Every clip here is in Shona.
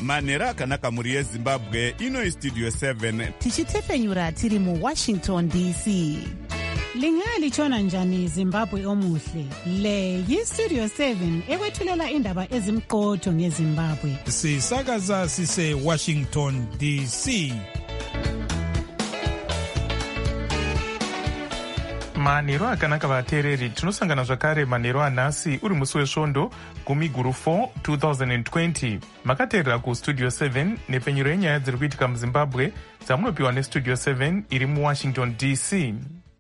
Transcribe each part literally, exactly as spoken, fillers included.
manhero akanaka mhuri yezimbabwe. Ino istudio seven tichitefenyura tiri muwashington D C. Lingalitshona njani Zimbabwe omuhle? Le yistudio seven ekwethulela indaba ezimqotho ngeZimbabwe. Sisakaza sise Washington D C. manhero akanaka vateereri, tinosangana zvakare manhero anhasi uri musi wesvondo gumi guru four twenty twenty. Makateerera kustudio seven nepfenyuro yenyaya dziri kuitika muzimbabwe dzamunopiwa nestudio seven iri muwashington D C.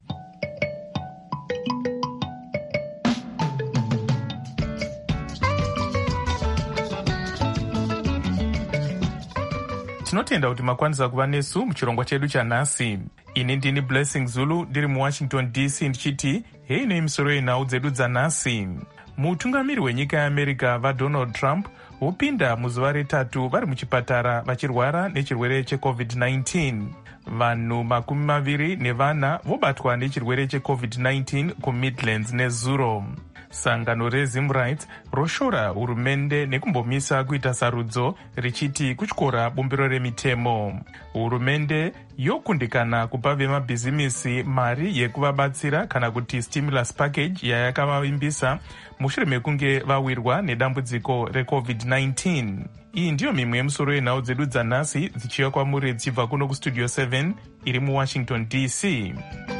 Tinotenda kuti makwanisa kuva nesu muchirongwa chedu chanhasi. Ini ndini Blessing Zulu ndiri muwashington D C ndichiti hei nemisoro yenhau dzedu dzanhasi. Mutungamiri wenyika yeAmerica vaDonald Trump vopinda muzuva retatu vari muchipatara vachirwara nechirwere checovid nineteen. Vanhu makumi maviri nevana vobatwa nechirwere checovid nineteen kuMidlands nezuro. Sangano reZim Rights roshora hurumende nekumbomisa kuita sarudzo richiti kutyora bumbiro remitemo. Hurumende yokundikana kupa vemabhizimisi mari yekuvabatsira kana kuti stimulus package yayakavavimbisa mushure mekunge vawirwa nedambudziko recovid nineteen. Iyi ndiyo mimwe yemusoro yenhau dzedu dzanhasi dzichiuya kwamuri dzichibva kuno kustudio seven iri muwashington D C.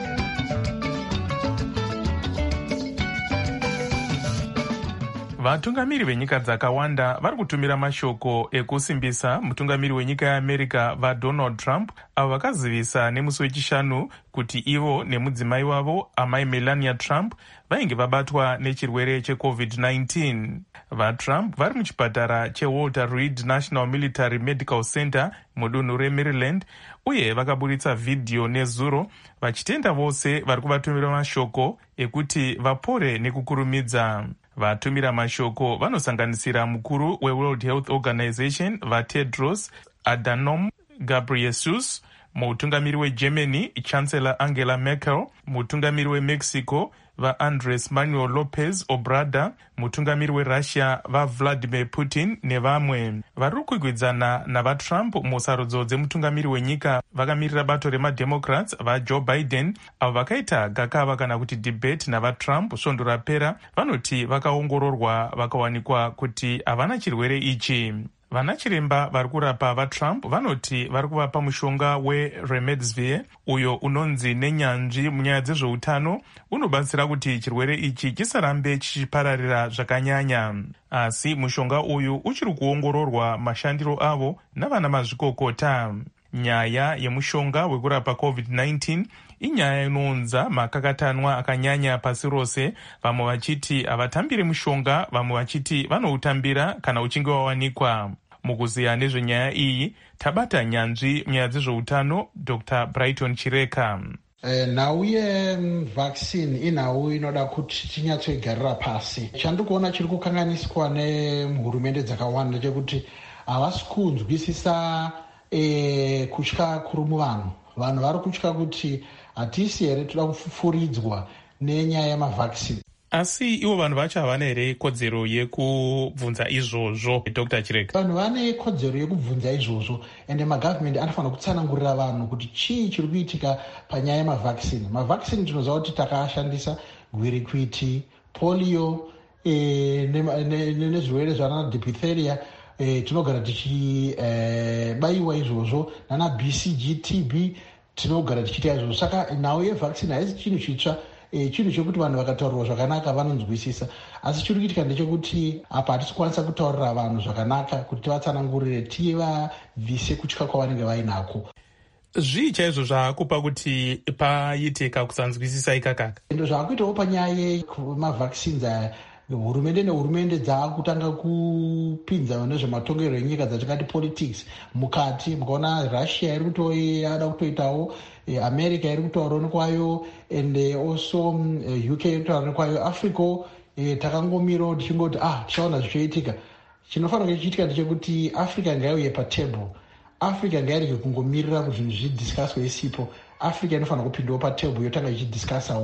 Vatungamiri venyika dzakawanda vari kutumira mashoko ekusimbisa mutungamiri wenyika yeAmerica vaDonald Trump avo vakazivisa nemusi wechishanu kuti ivo nemudzimai wavo amai Melania Trump vainge vabatwa nechirwere checovid nineteen. VaTrump vari muchipatara cheWalter Reed National Military Medical Center mudunhu reMaryland uye vakaburitsa vhidhiyo nezuro vachitenda vose vari kuvatumira mashoko ekuti vapore nekukurumidza. Vatumira mashoko vanosanganisira mukuru weWorld Health Organization vaTedros Adhanom Ghebreyesus, mutungamiri weGermany Chancellor Angela Merkel, mutungamiri weMexico vaAndres Manuel Lopez Obrador, mutungamiri weRussia vaVladimir Putin nevamwe. Vari kukwikwidzana navaTrump musarudzo dzemutungamiri wenyika vakamirira bato remademocrats vaJoe Biden avo vakaita gakava kana kuti debate navaTrump svondo rapera vanoti vakaongororwa vakawanikwa kuti havana chirwere ichi. Vana chiremba vari kurapa vaTrump vanoti vari kuvapa mushonga weRemdesivir uyo unonzi nenyanzvi munyaya dzezveutano unobatsira kuti chirwere ichi chisarambe chichipararira zvakanyanya. Asi mushonga uyu uchiri kuongororwa mashandiro avo navana mazvikokota. Nyaya yemushonga wekurapa covid nineteen inyaya inounza makakatanwa akanyanya pasi rose, vamwe vachiti havatambiri mushonga, vamwe vachiti vanoutambira kana uchinge wawanikwa. Mukuziya nezvenyaya iyi tabata nyanzvi munyaya dzezveutano Doctor Brighton Chireka. E, nhau yevaccine inhau inoda kuti tinyatsoigarira pasi. Chandikuona chiri kukanganiswa nehurumende dzakawanda chekuti havasi kunzwisisa e, kutya kuri muvanhu. Vanhu vari kutya kuti hatisi here toda kufuridzwa nenyaya yemavhaccine. Asi ivo vanhu vacho havana here kodzero yekubvunza izvozvo Doctor Chireka? Vanhu vane kodzero yekubvunza izvozvo ende magavhmendi anofanira kutsanangurira vanhu kuti chii chiri kuitika panyaya yemavhaccine. Mavhaccine tinoziva kuti takaashandisa gwirikwiti, polio e, nezvirwere zvana diphtheria e, tinogara tichibayiwa e, izvozvo nana B C G, T B tinogara tichiita izvozvo. Saka nhau yevaccine haisi chinhu chitsva, e, chinhu chekuti vanhu vakataurirwa zvakanaka vanonzwisisa. Asi chiri kuitika ndechekuti apa hatisi kukwanisa kutaurira vanhu zvakanaka kuti tivatsanangurire tivabvise kutya kwavanenge vainako. Zvii chaizvo zvaakupa kuti paitika kusanzwisisa ikakaka? Ndo zvaakuitawo panyaya yemavhaccines aya. Hurumende nehurumende dzaakutanga kupinza nezvematongerwo enyika dzatingati politics mukati. Mukaona Russia iri kutoyada kutoitawo, America iri kutaurawo nekwayo, and also U K iri kutaura nekwayo. Africa takangomirawo tichingoti ah tichaona zvichoitika. Chinofanira chichiitika ndechekuti Africa ngaiuye patable. Africa ngairege kungomirira kuti zvinhu zvidiscusswe isipo. Africa inofanira kupindawo patable yotanga ichidiscussawo.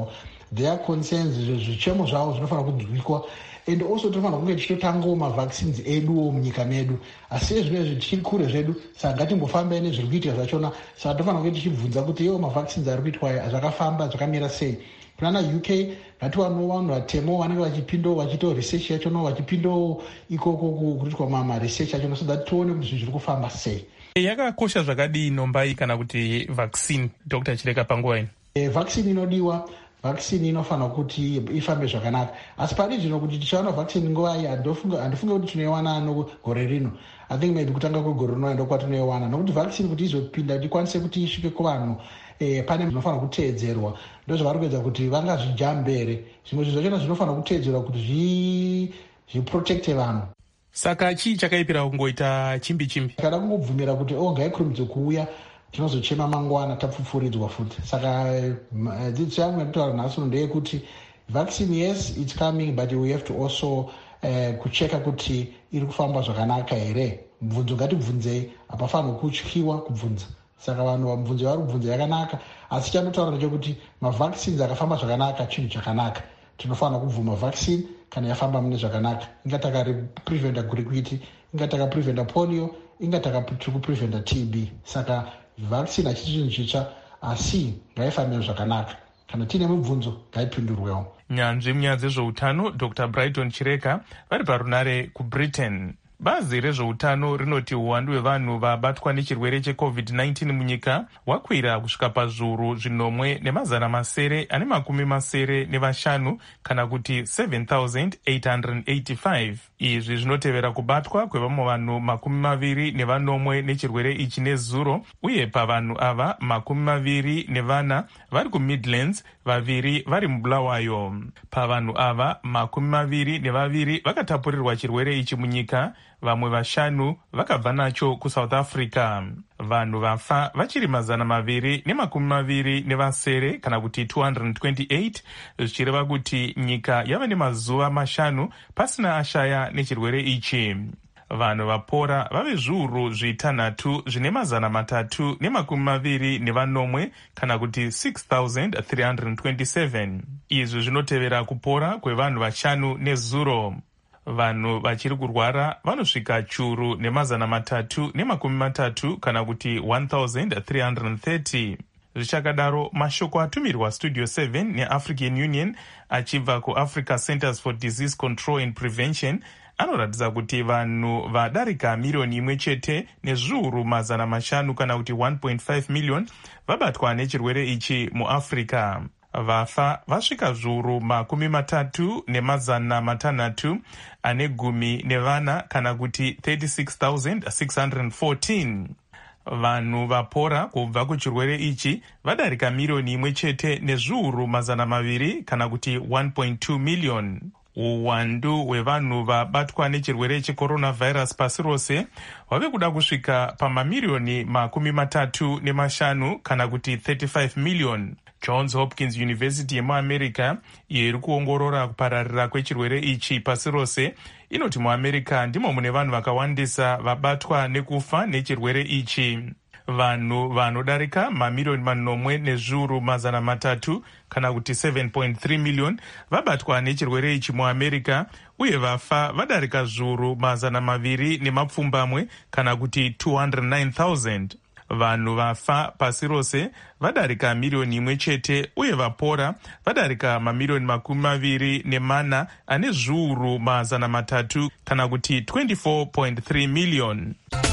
their concerns, zvichemo zvavo zvinofanira kunzwikwa. And also tofanira kunge tichitotangawo mavaccines eduwo munyika medu, asi zvinezvi tichiri kure zvedu, saka ngatimbofambai nezviri kuitika zvachona. Saka tofanira kunge tichibvunza kuti iwo mavaccines ari kuitwa aya zvakafamba zvakamira sei. Kunana U K ngatiwanawo vanhu vatemo vanenge vachipindawo vachiitawo research yachono, vachipindawo ikoko kuitwa maresearch yachono, so that tione kuti zvinhu zviri kufamba sei. Yakakosha zvakadii nombai kana kuti vaccine, Dr Chireka, panguva ino? E, vaccine inodiwa, vaccine inofanira kuti ifambe zvakanaka, asi pari zvino kuti tichawana vaccine nguva iyi handifunge kuti tinoiwana nogore rino. I think maybe kutanga kwegore rino ndo kwatinoiwana, nokuti vaccine kuti izopinda kuti ikwanise kuti isvike kuvanhu eh, pane zvinofanira kuteedzerwa. Ndo zvavari kuedza kuti vangazvijambere, zvimwe zvinhu zvachona zvinofanira kuteedzerwa kuti zviprotecte vanhu. Saka chii chakaipira kungoita chimbi chimbi? Kada kungobvumira kuti o ngaikurumidze kuuya, tinozochema mangwana tapfupfuridzwa futi. Saka dzidzo yangu yekutaura nhasi ndeyekuti vaccine, yes, it's coming, but we have to also uh, kucheka kuti iri kufamba zvakanaka here. Mubvunzo ngatibvunzei, hapafanirwi kutyiwa kubvunza. Saka vanhu mubvunzo vari kubvunza yakanaka, asi chandotaura ndechekuti mavaccines akafamba zvakanaka chinhu chakanaka. Tinofanira kubvuma vaccine kana yafamba mune zvakanaka. Inga takapreventa gurikuiti, inga takapreventa polio, inga takapreventa T B. Saka vaccine hachisi chinhu chitsva, asi ngaifambe zvakanaka. Kana tiine mibvunzo ngaipindurwewo. Nyanzvi munyaya dzezveutano Dr Brighton Chireka vari parunare kuBritain. Bazi rezveutano rinoti uwandu hwevanhu vabatwa nechirwere checovid nineteen munyika hwakwira kusvika pazviuru zvinomwe nemazana masere ane makumi masere nevashanu kana kuti seven thousand eight hundred eighty-five. Izvi zvinotevera kubatwa kwevamwe vanhu makumi maviri nevanomwe nechirwere ichi nezuro, uye pavanhu ava makumi maviri nevana vari kuMidlands, vaviri vari muBulawayo. Pavanhu ava makumi maviri nevaviri vakatapurirwa chirwere ichi munyika, vamwe vashanu vakabva nacho kuSouth Africa. Vanhu vafa vachiri mazana maviri nemakumi maviri nevasere kana kuti two hundred twenty-eight, zvichireva kuti nyika yava nemazuva mashanu pasina ashaya nechirwere ichi. Vanhu vapora vave zviuru zvitanhatu zvine mazana matatu nemakumi maviri nevanomwe kana kuti six thousand three hundred twenty-seven. Izvi zvinotevera kupora kwevanhu vashanu nezuro. Vanhu vachiri kurwara vanosvika churu nemazana matatu nemakumi matatu kana kuti one thousand three hundred thirty. Zvichakadaro, mashoko atumirwa Studio seven neAfrican Union achibva kuAfrica Centers for Disease Control and Prevention anoratidza kuti vanhu vadarika miriyoni imwe chete nezviuru mazana mashanu kana kuti one point five million vabatwa nechirwere ichi muAfrica. Vafa vasvika zviuru makumi matatu nemazana matanhatu ane gumi nevana kana kuti thirty-six thousand six hundred fourteen. Vanhu vapora kubva kuchirwere ichi vadarika miriyoni imwe chete nezviuru mazana maviri kana kuti one point two million. Uwandu hwevanhu vabatwa nechirwere checoronavirus pasi rose hwave kuda kusvika pamamiriyoni makumi matatu nemashanu kana kuti thirty-five million. Johns Hopkins University yemuamerica iyo iri kuongorora kupararira kwechirwere ichi pasi rose inoti muamerica ndimo mune vanhu vakawandisa vabatwa nekufa nechirwere ichi. Vanhu vanodarika mamiriyoni manomwe nezviuru mazana matatu kana kuti seven point three million vabatwa nechirwere ichi muamerica, uye vafa vadarika zviuru mazana maviri nemapfumbamwe kana kuti two hundred nine thousand. Vanhu vafa pasi rose vadarika miriyoni imwe chete, uye vapora vadarika mamiriyoni makumi maviri nemana ane zviuru mazana matatu kana kuti twenty-four point three million.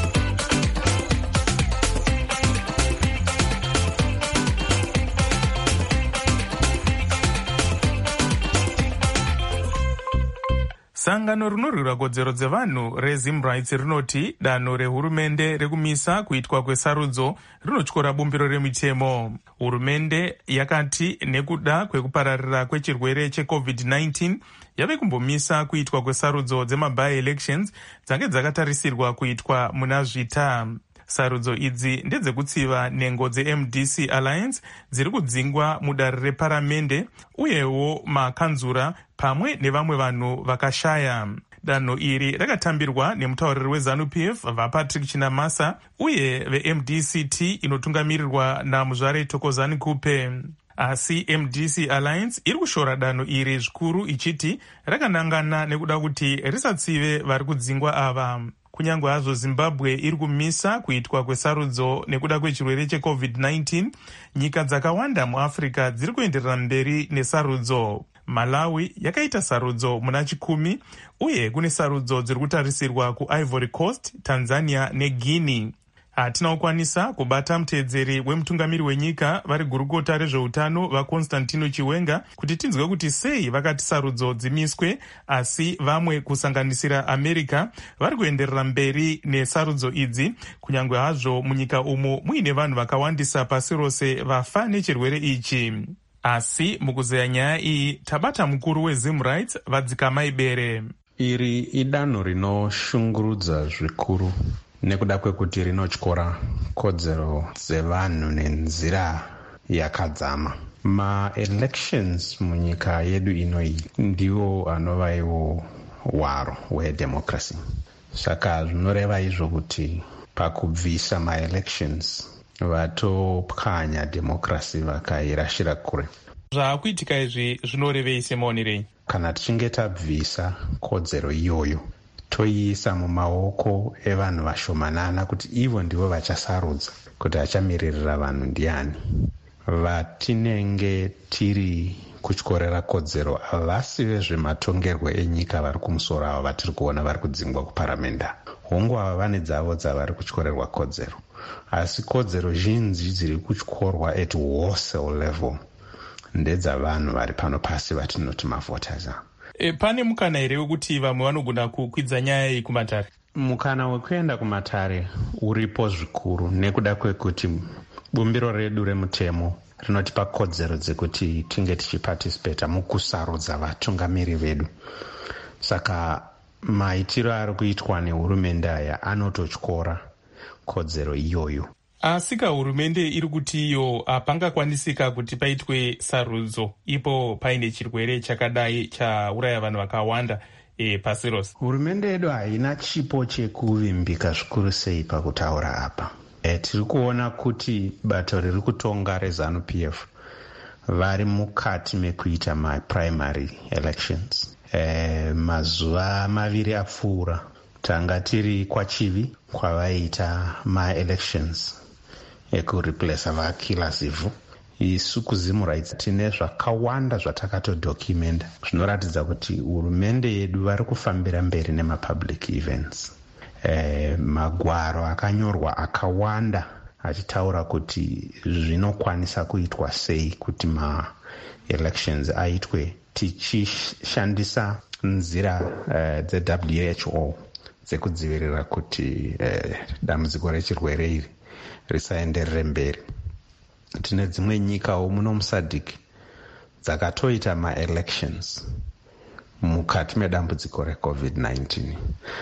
Sangano rinorwira kodzero dzevanhu reZim Rights rinoti danho rehurumende rekumisa kuitwa kwesarudzo rinotyora bumbiro remitemo. Hurumende yakati nekuda kwekupararira kwechirwere checovid nineteen yave kumbomisa kuitwa kwesarudzo dzemaby elections dzange dzakatarisirwa kuitwa muna zvita. Sarudzo idzi ndedzekutsiva nhengo dzeM D C Alliance dziri kudzingwa mudare reparamende uyewo makanzura pamwe nevamwe vanhu vakashaya. Danho iri rakatambirwa nemutauriri weZANU-P F vaPatrick Chinamasa uye veM D C T inotungamirirwa naMuzvare Thokozani Kupe. asi M D C Alliance iri kushora danho iri zvikuru ichiti rakanangana nekuda kuti risatsive vari kudzingwa ava. Kunyange hazvo Zimbabwe iri kumisa kuitwa kwesarudzo nekuda kwechirwere checovid nineteen, nyika dzakawanda muAfrica dziri kuenderera mberi nesarudzo. Malawi yakaita sarudzo muna chikumi uye kune sarudzo dziri kutarisirwa kuIvory Coast, Tanzania neGuinea. Hatina kukwanisa kubata muteedzeri wemutungamiri wenyika vari gurukota rezveutano vaConstantino Chiwenga kuti tinzwe kuti sei vakati sarudzo dzimiswe, asi vamwe kusanganisira America vari kuenderera mberi nesarudzo idzi, kunyange hazvo munyika umo muine vanhu vakawandisa pasi rose vafa nechirwere ichi. Asi mukuzeya nyaya iyi tabata mukuru weZimrights Vadzika Ibere. Iri idanho rinoshungurudza zvikuru nekuda kwekuti rinotyora kodzero dzevanhu nenzira yakadzama. Ma-elections munyika yedu inoyi ndiwo anova iwo hwaro hwedemocracy. Saka zvinoreva izvo kuti pakubvisa ma-elections vatopwanya democracy vakairashira kure. Zvaakuitika izvi zvinorevei semaonerei? Kana tichinge tabvisa kodzero iyoyo toiisa mumaoko evanhu vashomanana kuti ivo ndivo vachasarudza kuti achamiririra vanhu ndiani. Vatinenge tiri kutyorera kodzero havasi vezvematongerwo enyika vari kumusoro avo vatiri kuona vari kudzingwa kuparamenda. Hongu ava vane dzavo dzavari kutyorerwa kodzero, asi kodzero zhinji dziri kutyorwa at wholesale level ndedzavanhu vari pano pasi vatinoti mavoters. E, pane mukana here wekuti vamwe vanogona kukwidza nyaya iyi kumatare? Mukana wekuenda kumatare uripo zvikuru nekuda kwekuti bumbiro redu remutemo rinotipa kodzero dzekuti tinge tichipatisipeta mukusarudza vatungamiri vedu. Saka maitiro ari kuitwa nehurumende aya anototyora kodzero iyoyo. Asi hurumende iri kuti iyo hapangakwanisika kuti paitwe sarudzo ipo paine chirwere chakadai chauraya vanhu vakawanda e, pasi rose. Hurumende yedu haina chipo chekuvimbika zvikuru sei pakutaura apa. E, tiri kuona kuti bato riri kutonga reZANU-P F vari mukati mekuita maprimary elections. E, mazuva maviri apfuura tanga tiri kwachivi kwavaita ma-elections ekureplace vakilasivu. Isu kuZimrights tine zvakawanda zvatakatodocumenta zvinoratidza kuti hurumende yedu vari kufambira mberi nemapublic events. E, magwaro akanyorwa akawanda achitaura kuti zvinokwanisa kuitwa sei kuti ma-elections aitwe tichishandisa nzira uh, dze-W H O dzekudzivirira kuti uh, dambudziko rechirwere iri risaenderere mberi. Tine dzimwe nyikawo muno musadhiki dzakatoita ma-elections mukati medambudziko recovid nineteen.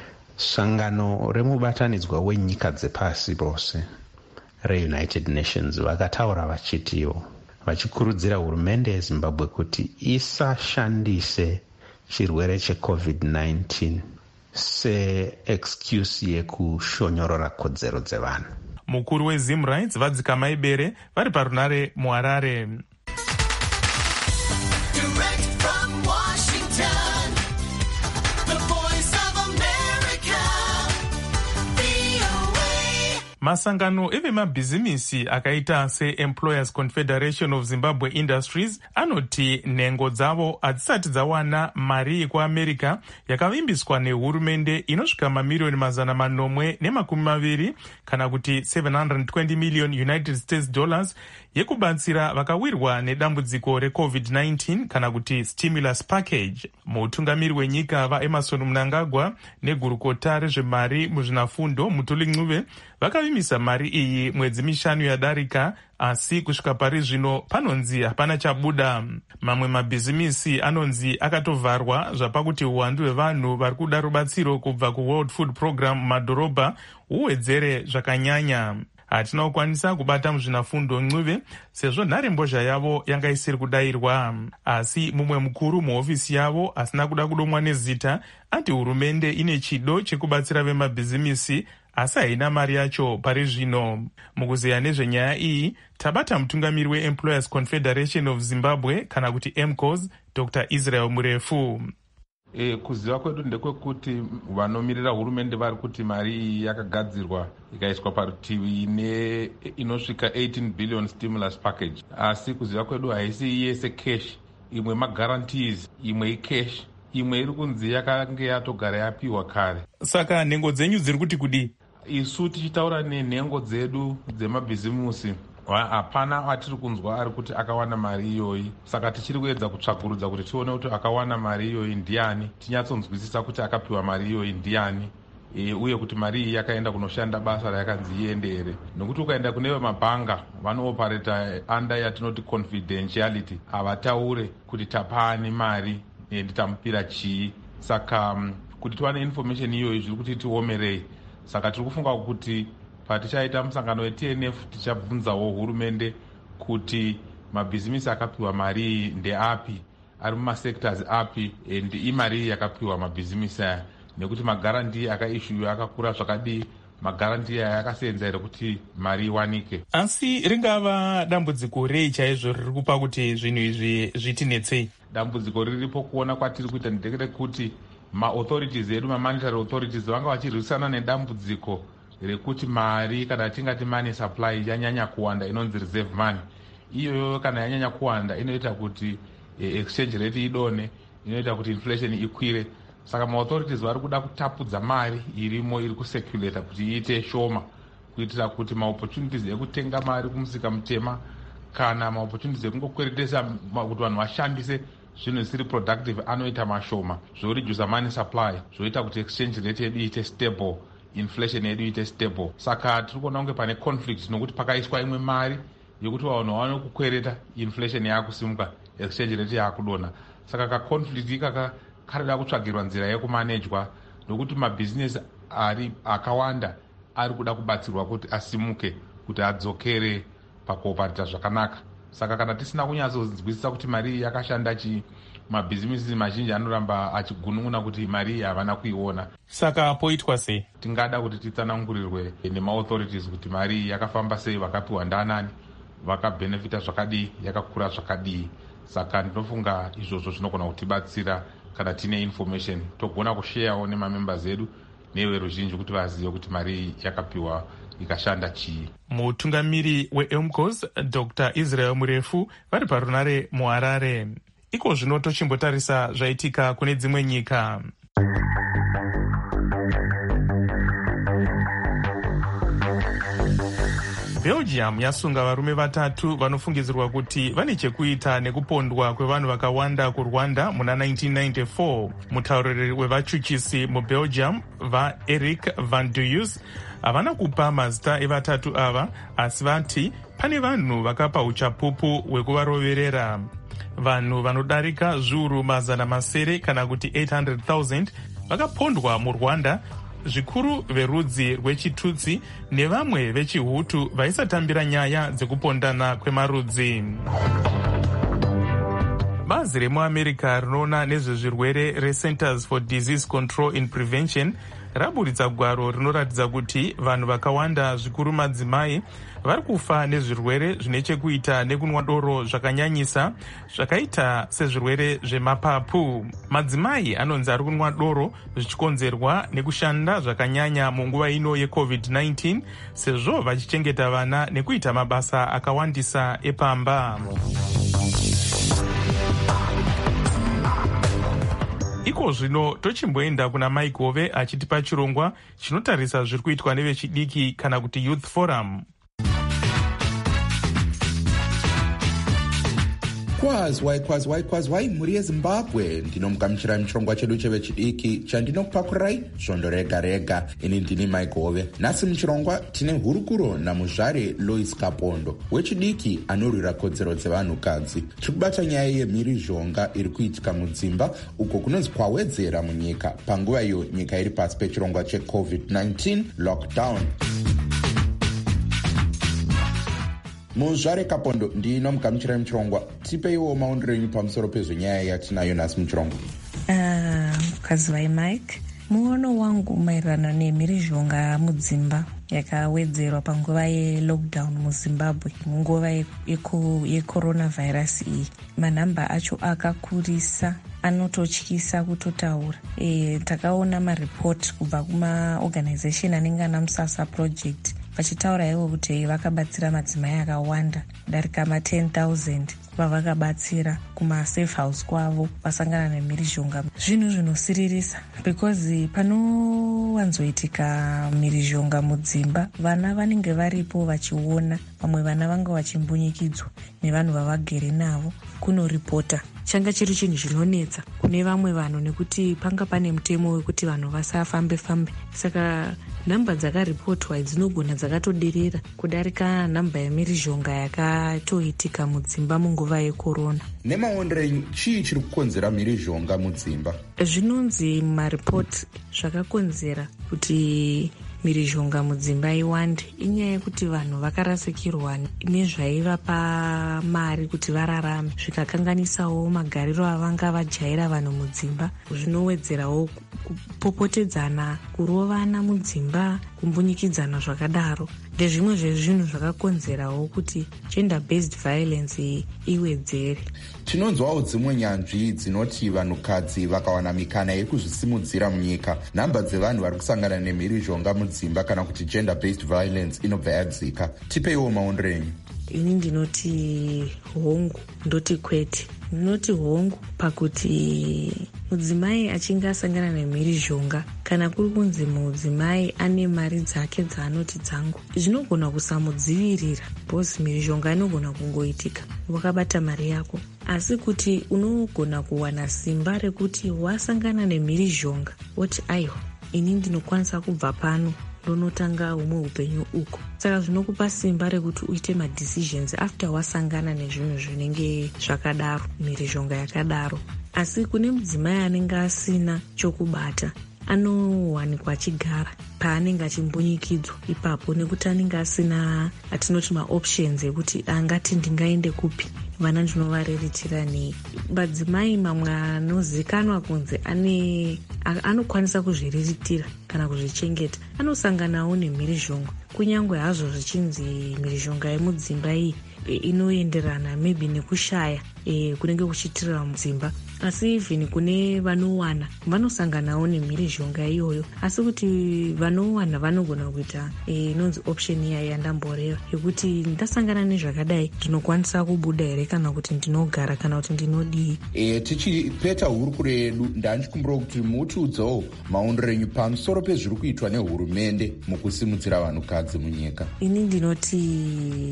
Sangano remubatanidzwa wenyika dzepasi rose reUnited Nations vakataura vachitiwo vachikurudzira hurumende yeZimbabwe kuti isashandise chirwere checovid nineteen se-excuse yekushonyorora kodzero dzevanhu. Mukuru weZimrights Vadzika Ibere vari parunare muHarare. Masangano evemabhizimisi akaita seEmployers Confederation of Zimbabwe Industries anoti nhengo dzavo hadzisati dzawana mari yekuAmerica yakavimbiswa nehurumende inosvika mamirioni mazana manomwe nemakumi maviri kana kuti seven hundred twenty million United States dollars yekubatsira vakawirwa nedambudziko recovid nineteen kana kuti stimulus package. Mutungamiri wenyika vaEmerson Mnangagwa negurukota rezvemari muzvinafundo Mutuli Ncube vakavimisa mari iyi mwedzi mishanu yadarika, asi kusvika pari zvino panonzi hapana chabuda. Mamwe mabhizimisi anonzi akatovharwa zvapakuti uwandu hwevanhu vari kuda rubatsiro kubva kuWorld Food Program mumadhorobha huwedzere zvakanyanya. Hatina kukwanisa kubata muzvinafundo Ncube sezvo nharembozha yavo yanga isiri kudayirwa, asi mumwe mukuru muhofisi yavo asina kuda kudomwa nezita ati hurumende ine chido chekubatsira vemabhizimisi asi haina mari yacho pari zvino. Mukuzeya nezvenyaya iyi tabata mutungamiri weEmployers Confederation of Zimbabwe kana kuti M C O S, Doctor Israel Murefu. E, kuziva kwedu ndekwekuti vanomirira hurumende vari kuti mari iyi yakagadzirwa ikaiswa parutivi ine inosvika eighteen billion stimulus package, asi kuziva kwedu haisi yese cash, imwe magarantees, imwe icash, imwe iri kunzi yakange yatogara yapiwa kare. Saka nhengo dzenyu dziri kuti kudi? Isu tichitaura nenhengo dzedu dzemabhizimusi, hapana atiri kunzwa ari kuti akawana mari iyoyi. Saka tichiri kuedza kutsvakurudza kuti tione kuti akawana mari iyoyi ndiani, tinyatsonzwisisa kuti akapiwa mari iyoyi ndiani, e, uye kuti mari iyi yakaenda kunoshanda basa rayakanzi iende here. Nokuti ukaenda kune mabhanga vanoopareta under yatinoti confidentiality, havataure kuti tapani mari ende tamupira chii. Saka um, kuti tiwane information iyoyi zviri kuti tiomerei. Saka tiri kufunga kuti patichaita musangano we-T N F tichabvunzawo hurumende kuti mabhizimisi akapiwa mari ndeapi, ari mumasectors api, and imari yakapiwa mabhizimisi aya, nekuti magaranti akaishuwa akakura zvakadii, magaranti aya akasenza here kuti mari iwanike. Asi ringava dambudziko rei chaizvo riri kupa kuti zvinhu izvi zvitinetsei? Dambudziko riripo kuona kwatiri kuita nderekuti ma-authorities edu, ma-monetary authorities vanga vachirwisana nedambudziko rekuti mari kana tingati money supply yanyanya kuwanda, inonzi reserve money. Iyoyo kana yanyanya kuwanda inoita kuti eh, exchange rate idone, inoita kuti inflation ikwire. Saka ma-authorities vari kuda kutapudza mari irimo iri kucirculate kuti iite shoma, kuitira kuti ma-opportunities ekutenga mari kumusika mutema kana ma-opportunities ekungokweretesa kuti vanhu vashandise zvinhu zvisiri productive anoita mashoma, zvoreduce money supply, zvoita kuti exchange rate yedu iite stable, inflation yedu iite stable. Saka tiri kuona kunge pane conflict, nokuti pakaiswa imwe mari yokuti vanhu vaone kukwereta, inflation yakusimuka, exchange rate yakudona. Saka ka conflict ikaka karida kutsvagirwa nzira yekumanejwa, nokuti mabhizinesi ari akawanda ari kuda kubatsirwa kuti asimuke, kuti adzokere pakuoparita zvakanaka. Saka kana tisina kunyatsonzwisisa kuti mari yakashanda chi, mabhizimisi mazhinji anoramba achigunun'una kuti mari havana kuiona. Saka poitwa sei? Tingada kuti titsanangurirwe nema-authorities kuti mari yakafamba sei, vakapiwa ndanani, vakabenefita zvakadii, yakakura zvakadii. Saka ndinofunga izvozvo zvinogona kutibatsira kana tine information, togona kusheyawo nemamembers edu neveruzhinji kuti vazive kuti mari yakapiwa ikashanda chii. Mutungamiri we-M C O S, Doctor Israel Murefu, vari parunare muHarare. Iko zvino tochimbotarisa zvaitika kune dzimwe nyika. Belgium yasunga varume vatatu vanofungidzirwa kuti vane chekuita nekupondwa kwevanhu vakawanda kuRwanda muna nineteen ninety-four. Mutauriri wevachuchisi muBelgium vaEric van Duyus havana kupa mazita evatatu ava, asi vati pane vanhu vakapa uchapupu hwekuvaroverera. Vanhu vanodarika zviuru mazana masere kana kuti eight hundred thousand vakapondwa muRwanda, zvikuru verudzi rwechitutsi nevamwe vechihutu vaisatambira nyaya dzekupondana kwemarudzi. Bazi remuAmerica rinoona nezvezvirwere reCenters for Disease Control and Prevention raburitsa gwaro rinoratidza kuti vanhu vakawanda, zvikuru madzimai, vari kufa nezvirwere zvine chekuita nekunwa doro zvakanyanyisa zvakaita sezvirwere zvemapapu. Madzimai anonzi ari kunwa doro zvichikonzerwa nekushanda zvakanyanya munguva ino yecovid nineteen, sezvo vachichengeta vana nekuita mabasa akawandisa epamba. Iko zvino tochimboenda kuna Mike Hove achitipa chirongwa chinotarisa zviri kuitwa nevechidiki kana kuti Youth Forum. Kwazwai kwazwai kwazwai mhuri yeZimbabwe, ndinomugamuchira muchirongwa chedu chevechidiki chandinokupakurai svondo rega rega. Ini ndini Mike Hove. Nhasi muchirongwa tine hurukuro namuzvare Lois Kapondo wechidiki anorwira kodzero dzevanhukadzi. Tiri kubata nyaya yemhirizhonga iri kuitika mudzimba uko kunonzi kwawedzera munyika panguva iyo nyika iri pasi pechirongwa checovid nineteen lockdown. Muzvare Kapondo ndinomugamuchira muchirongwa, tipeiwo maonero enyu pamusoro pezvenyaya yatinayo nhasi muchirongwa. mukadzi uh, wai Mike, Muono wangu maererano nemhirizhonga mudzimba yakawedzerwa panguva yelockdown muZimbabwe, munguva yecoronavirus iyi, manhamba acho akakurisa, anototyisa kutotaura. E, takaona maripoti kubva kumaorganization anenge ana Musasa project vachitaura ivo kuti vakabatsira madzimai akawanda kudarika ma ten thousand vavakabatsira kumasafe house kwavo vasangana nemhirizhonga. Zvinhu zvinosiririsa because panowanzoitika mhirizhonga mudzimba, vana vanenge varipo vachiona, vamwe vana vanga vachimbunyikidzwa nevanhu vavagere navo kunoripota. Changa chiri chinhu chinonetsa kune vamwe vanhu nekuti panga pane mutemo wekuti vanhu vasafambe fambe, saka nhamba dzakaripotwa dzinogona dzakatoderera kudarika nhamba yemhirizhonga yakatoitika mudzimba munguva yekorona. Nemaonero enyu, chii chiri kukonzera mhirizhonga mudzimba? Zvinonzi maripoti zvakakonzera kuti mhirizhonga mudzimba iwande inyaya yekuti vanhu vakarasikirwa nezvaivapa mari kuti vararame, zvikakanganisawo magariro avanga vajaira vanhu mudzimba, zvinowedzerawo kupopotedzana, kurovana mudzimba, kumbunyikidzana zvakadaro. Ndezvimwe zvezvinhu zvakakonzerawo kuti gender based violence iwedzere. Tinonzwawo dzimwe nyanzvi dzinoti vanhukadzi vakawana mikana yekuzvisimudzira munyika, nhamba dzevanhu vari kusangana nemhirizhonga mudzimba kana kuti gender based violence inobva yadzika. Tipeiwo maonero enyu. Ini ndinoti hongu, ndoti kwete. Ndinoti hongu pakuti mudzimai achinge asangana nemhirizhonga, kana kuri kunzi mudzimai ane mari dzake dzaanoti dzangu, zvinogona kusamudzivirira, bhozi mhirizhonga inogona kungoitika wakabata mari yako. Asi kuti unogona kuwana simba rekuti wasangana nemhirizhonga woti aiwa, ini ndinokwanisa kubva pano ndonotanga humwe upenyu uko. Saka zvinokupa simba rekuti uite madecisions after wasangana nezvinhu zvinenge zvakadaro, mhirizhonga yakadaro. Asi kune mudzimai anenge asina chokubata, anowanikwa achigara paanenge achimbunyikidzwa ipapo, nekuti anenge asina atinoti maoptions ekuti angati ndingaende kupi, vana ndinovareritira nei. Madzimai mamwe anozikanwa kunzi ane anokwanisa kuzviriritira kana kuzvichengeta, anosanganawo nemhirizhonga, kunyange hazvo zvichinzi mhirizhonga yemudzimba iyi inoenderana maybe nekushaya e, kunenge kuchitirira mudzimba. Asi even kune vanowana vanosanganawo nemhirizhonga iyoyo, asi kuti vanowana vanogona kuita inonzi e, option iya yandamboreva yekuti ndasangana nezvakadai ndinokwanisa kubuda here kana kuti ndinogara kana kuti ndinodii. E, tichipeta hurukuro yedu, ndanchikumbira kuti mutiudzawo maonero enyu pamusoro pezviri kuitwa nehurumende mukusimudzira vanhukadzi munyika. Ini ndinoti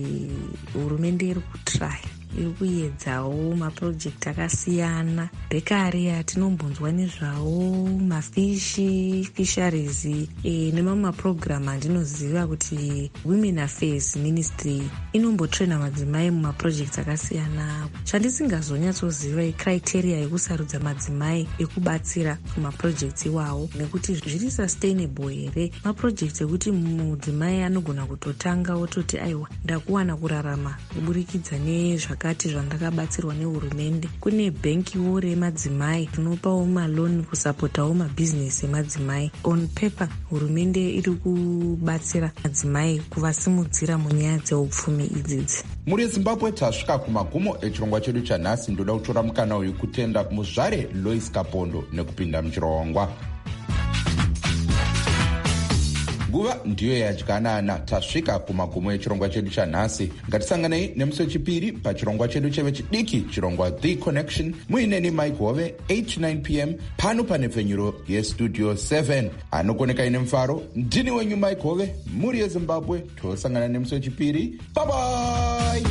hurumende iri kutraya, iri kuedzawo mapurojekti akasiyana. Bekare atinombonzwa nezvawo mafishi fisheries e, nemamwe mapurogiramu andinoziva kuti Women Affairs Ministry inombotrena madzimai mumapurojekti akasiyana. Chandisingazonyatsoziva icriteria yekusarudza madzimai ekubatsira kumapurojekti iwawo, nekuti zviri sustainable here mapurojekti ekuti mudzimai anogona kutotanga wototi aiwa ndakuwana kurarama kuburikidza nezvakati zvandakabatsirwa nehurumende. Kune bhenkiwo remadzimai rinopawo maloni kusapotawo mabhizinesi emadzimai. On paper hurumende iri kubatsira madzimai kuvasimudzira munyaya dzeupfumi idzidzi. Muri Zimbabwe tasvika kumagumo echirongwa chedu chanhasi. Ndoda kutora mukana uyu kutenda muzvare Lois Kapondo nekupinda muchirongwa. Nguva ndiyo yadyanana. Tasvika kumagumo echirongwa chedu chanhasi. Ngatisanganei nemusi wechipiri pachirongwa chedu chevechidiki, chirongwa The Connection, muineni Mike Hove, eight to nine p m pano panepfenyuro yestudio seven. Anokoneka ine mufaro, ndini wenyu Mike Hove, muri yeZimbabwe. Tosangana nemusi wechipiri. Bye bye.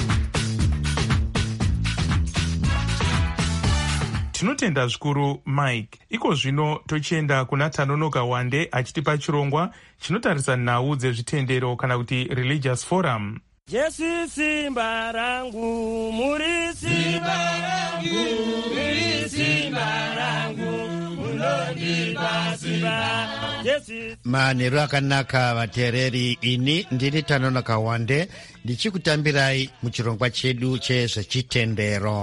Tinotenda zvikuru Mike. Iko zvino tochienda kuna Tanonoka Wande achitipa chirongwa chinotarisa nhau dzezvitendero kana kuti religious forum. Jesu simba rangu, muri simba rangu, muri simba rangu, munondipa simba. Manheru akanaka vateereri, ini ndini Tanonoka Wande ndichikutambirai muchirongwa chedu chezvechitendero.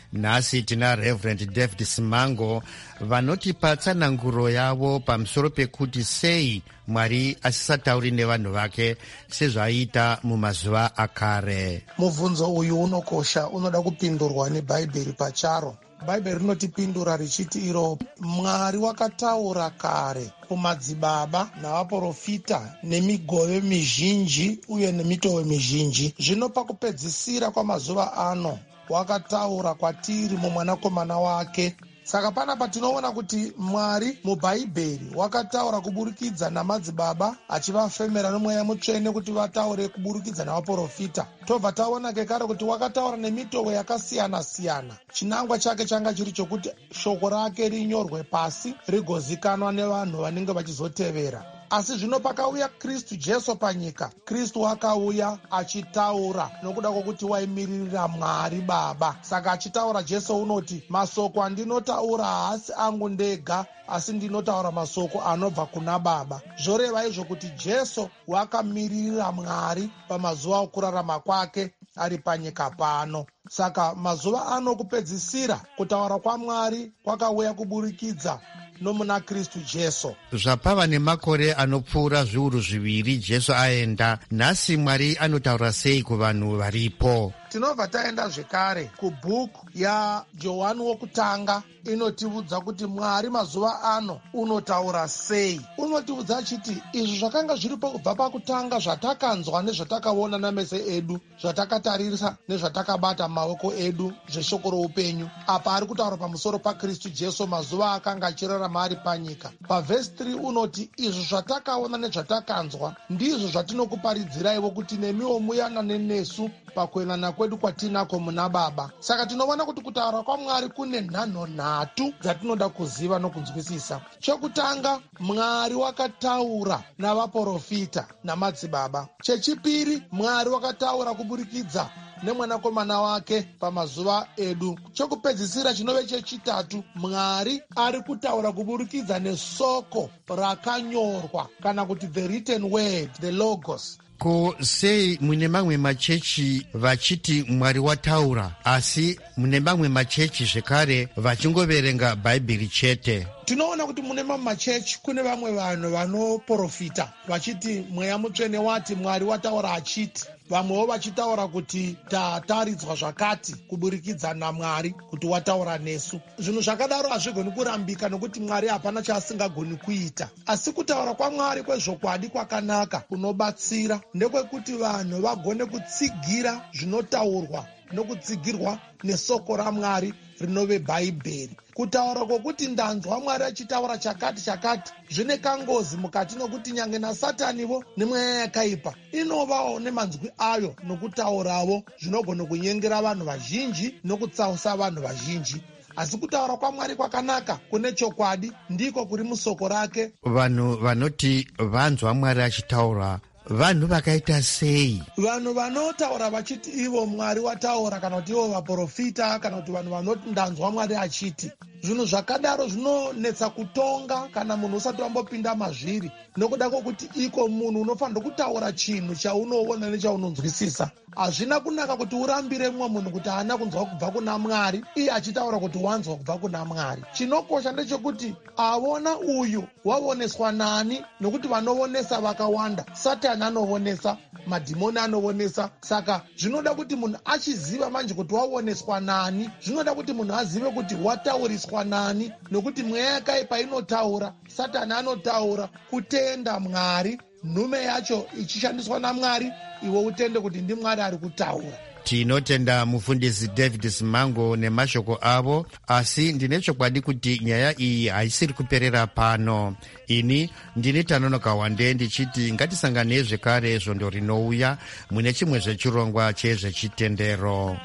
Nhasi tina Reverend David Simango vanotipa tsananguro yavo pamusoro pekuti sei Mwari asisatauri nevanhu vake sezvaita mumazuva akare. Mubvunzo uyu unokosha, unoda kupindurwa nebhaibheri pacharo. Bhaibheri rinotipindura richiti iro Mwari wakataura kare kumadzibaba navaprofita nemigove mizhinji uye nemitoo mizhinji. Zvino pakupedzisira kwamazuva ano wakataura kwatiri mumwanakomana wake. Saka panapa tinoona kuti Mwari mubhaibheri wakataura kuburikidza namadzibaba achivafemera nomweya mutsvene kuti vataure kuburikidza navaprofita. Tobva taona kekare kuti wakataura nemitoo yakasiyana siyana. Chinangwa chake changa chiri chokuti shoko rake rinyorwe pasi rigozikanwa nevanhu vanenge vachizotevera. Asi zvino pakauya Kristu Jesu panyika, Kristu akauya achitaura nokuda kwokuti waimiririra Mwari Baba. Saka achitaura Jesu unoti, masoko andinotaura haasi angu ndega, asi ndinotaura masoko anobva kuna Baba. Zvoreva izvo kuti Jesu wakamiririra Mwari pamazuva okurarama kwake ari panyika pano. Saka mazuva ano kupedzisira kutaura kwaMwari kwakauya kuburikidza nomuna Kristu Jesu. Zvapava nemakore anopfuura zviuru zviviri Jesu aenda, nhasi Mwari anotaura sei kuvanhu varipo? Tinobva taenda zvekare kubhuku yaJohani wokutanga, inotiudza kuti Mwari mazuva ano unotaura sei. Unotiudza achiti izvi zvakanga zviripo kubva pakutanga, zvatakanzwa nezvatakaona nameso edu, zvatakatarisa nezvatakabata maoko edu, zveshoko roupenyu. Apa ari kutaura pamusoro paKristu Jesu mazuva akanga achirarama ari panyika. Pavhesi three unoti izvi zvatakaona nezvatakanzwa ndizvo zvatinokuparidziraiwo kuti nemiwo muyanane nesu pakuendana kwedu kwatinako muna Baba. Saka tinoona kuti kutaura kwaMwari kune nhanho nhatu dzatinoda kuziva nokunzwisisa. Chekutanga, Mwari wakataura navaprofita namadzibaba. Chechipiri, Mwari wakataura kuburikidza nemwanakomana wake pamazuva edu. Chokupedzisira chinove chechitatu, Mwari ari kutaura kuburikidza nesoko rakanyorwa, kana kuti the written word, the logos. Ko sei mune mamwe machechi vachiti Mwari wataura, asi mune mamwe machechi zvekare vachingoverenga Bhaibheri chete? Tinoona kuti mune mamwe machechi kune vamwe vanhu vanoprofita vachiti mweya mutsvene wati Mwari wataura achiti, vamwewo vachitaura kuti tataridzwa zvakati kuburikidza naMwari kuti wataura nesu. Zvinhu zvakadaro hazvigoni kurambika nokuti Mwari hapana chaasingagoni kuita. Asi kutaura kwaMwari kwezvokwadi kwakanaka kunobatsira ndekwekuti vanhu vagone kutsigira zvinotaurwa nokutsigirwa nesoko raMwari rinove Bhaibheri. Kutaura kwokuti ndanzwa Mwari achitaura chakati chakati zvine kangozi mukati, nokuti nyange naSatanivo nemweya yakaipa inovawo nemanzwi ayo nokutaurawo zvinogona kunyengera vanhu vazhinji nokutsausa vanhu vazhinji. Asi kutaura kwaMwari kwakanaka kune chokwadi ndiko kuri musoko rake. Vanhu vanoti vanzwa Mwari achitaura vanhu vakaita sei? Vanhu vanotaura vachiti ivo Mwari wataura, kana kuti ivo vaprofita, kana kuti vanhu vanoti ndanzwa Mwari achiti. Zvinhu zvakadaro zvinonetsa kutonga kana munhu usati wambopinda mazviri, nokuda kwokuti iko munhu unofanira kutaura chinhu chaunoona nechaunonzwisisa. Hazvina kunaka kuti urambire mumwe munhu kuti haana kunzwa kubva kuna Mwari iye achitaura kuti wanzwa kubva kuna Mwari. Chinokosha ndechekuti avona uyu waoneswa nani, nokuti vanoonesa vakawanda. Satani anoonesa, madhimoni anoonesa. Saka zvinoda kuti munhu achiziva manje kuti waoneswa nani, zvinoda kuti munhu azive kuti watauriswa nani, nokuti mweya yakaipa inotaura, Satani anotaura kutenda Mwari, nhume yacho ichishandiswa naMwari, iwe utende kuti ndiMwari ari kutaura. Tinotenda mufundisi David Simango nemashoko avo, asi ndine chokwadi kuti nyaya iyi haisiri kuperera pano. Ini ndine Tanonoka Wande ndichiti ngatisanganei zvekare zvondo rinouya mune chimwe zvechirongwa chezvechitendero.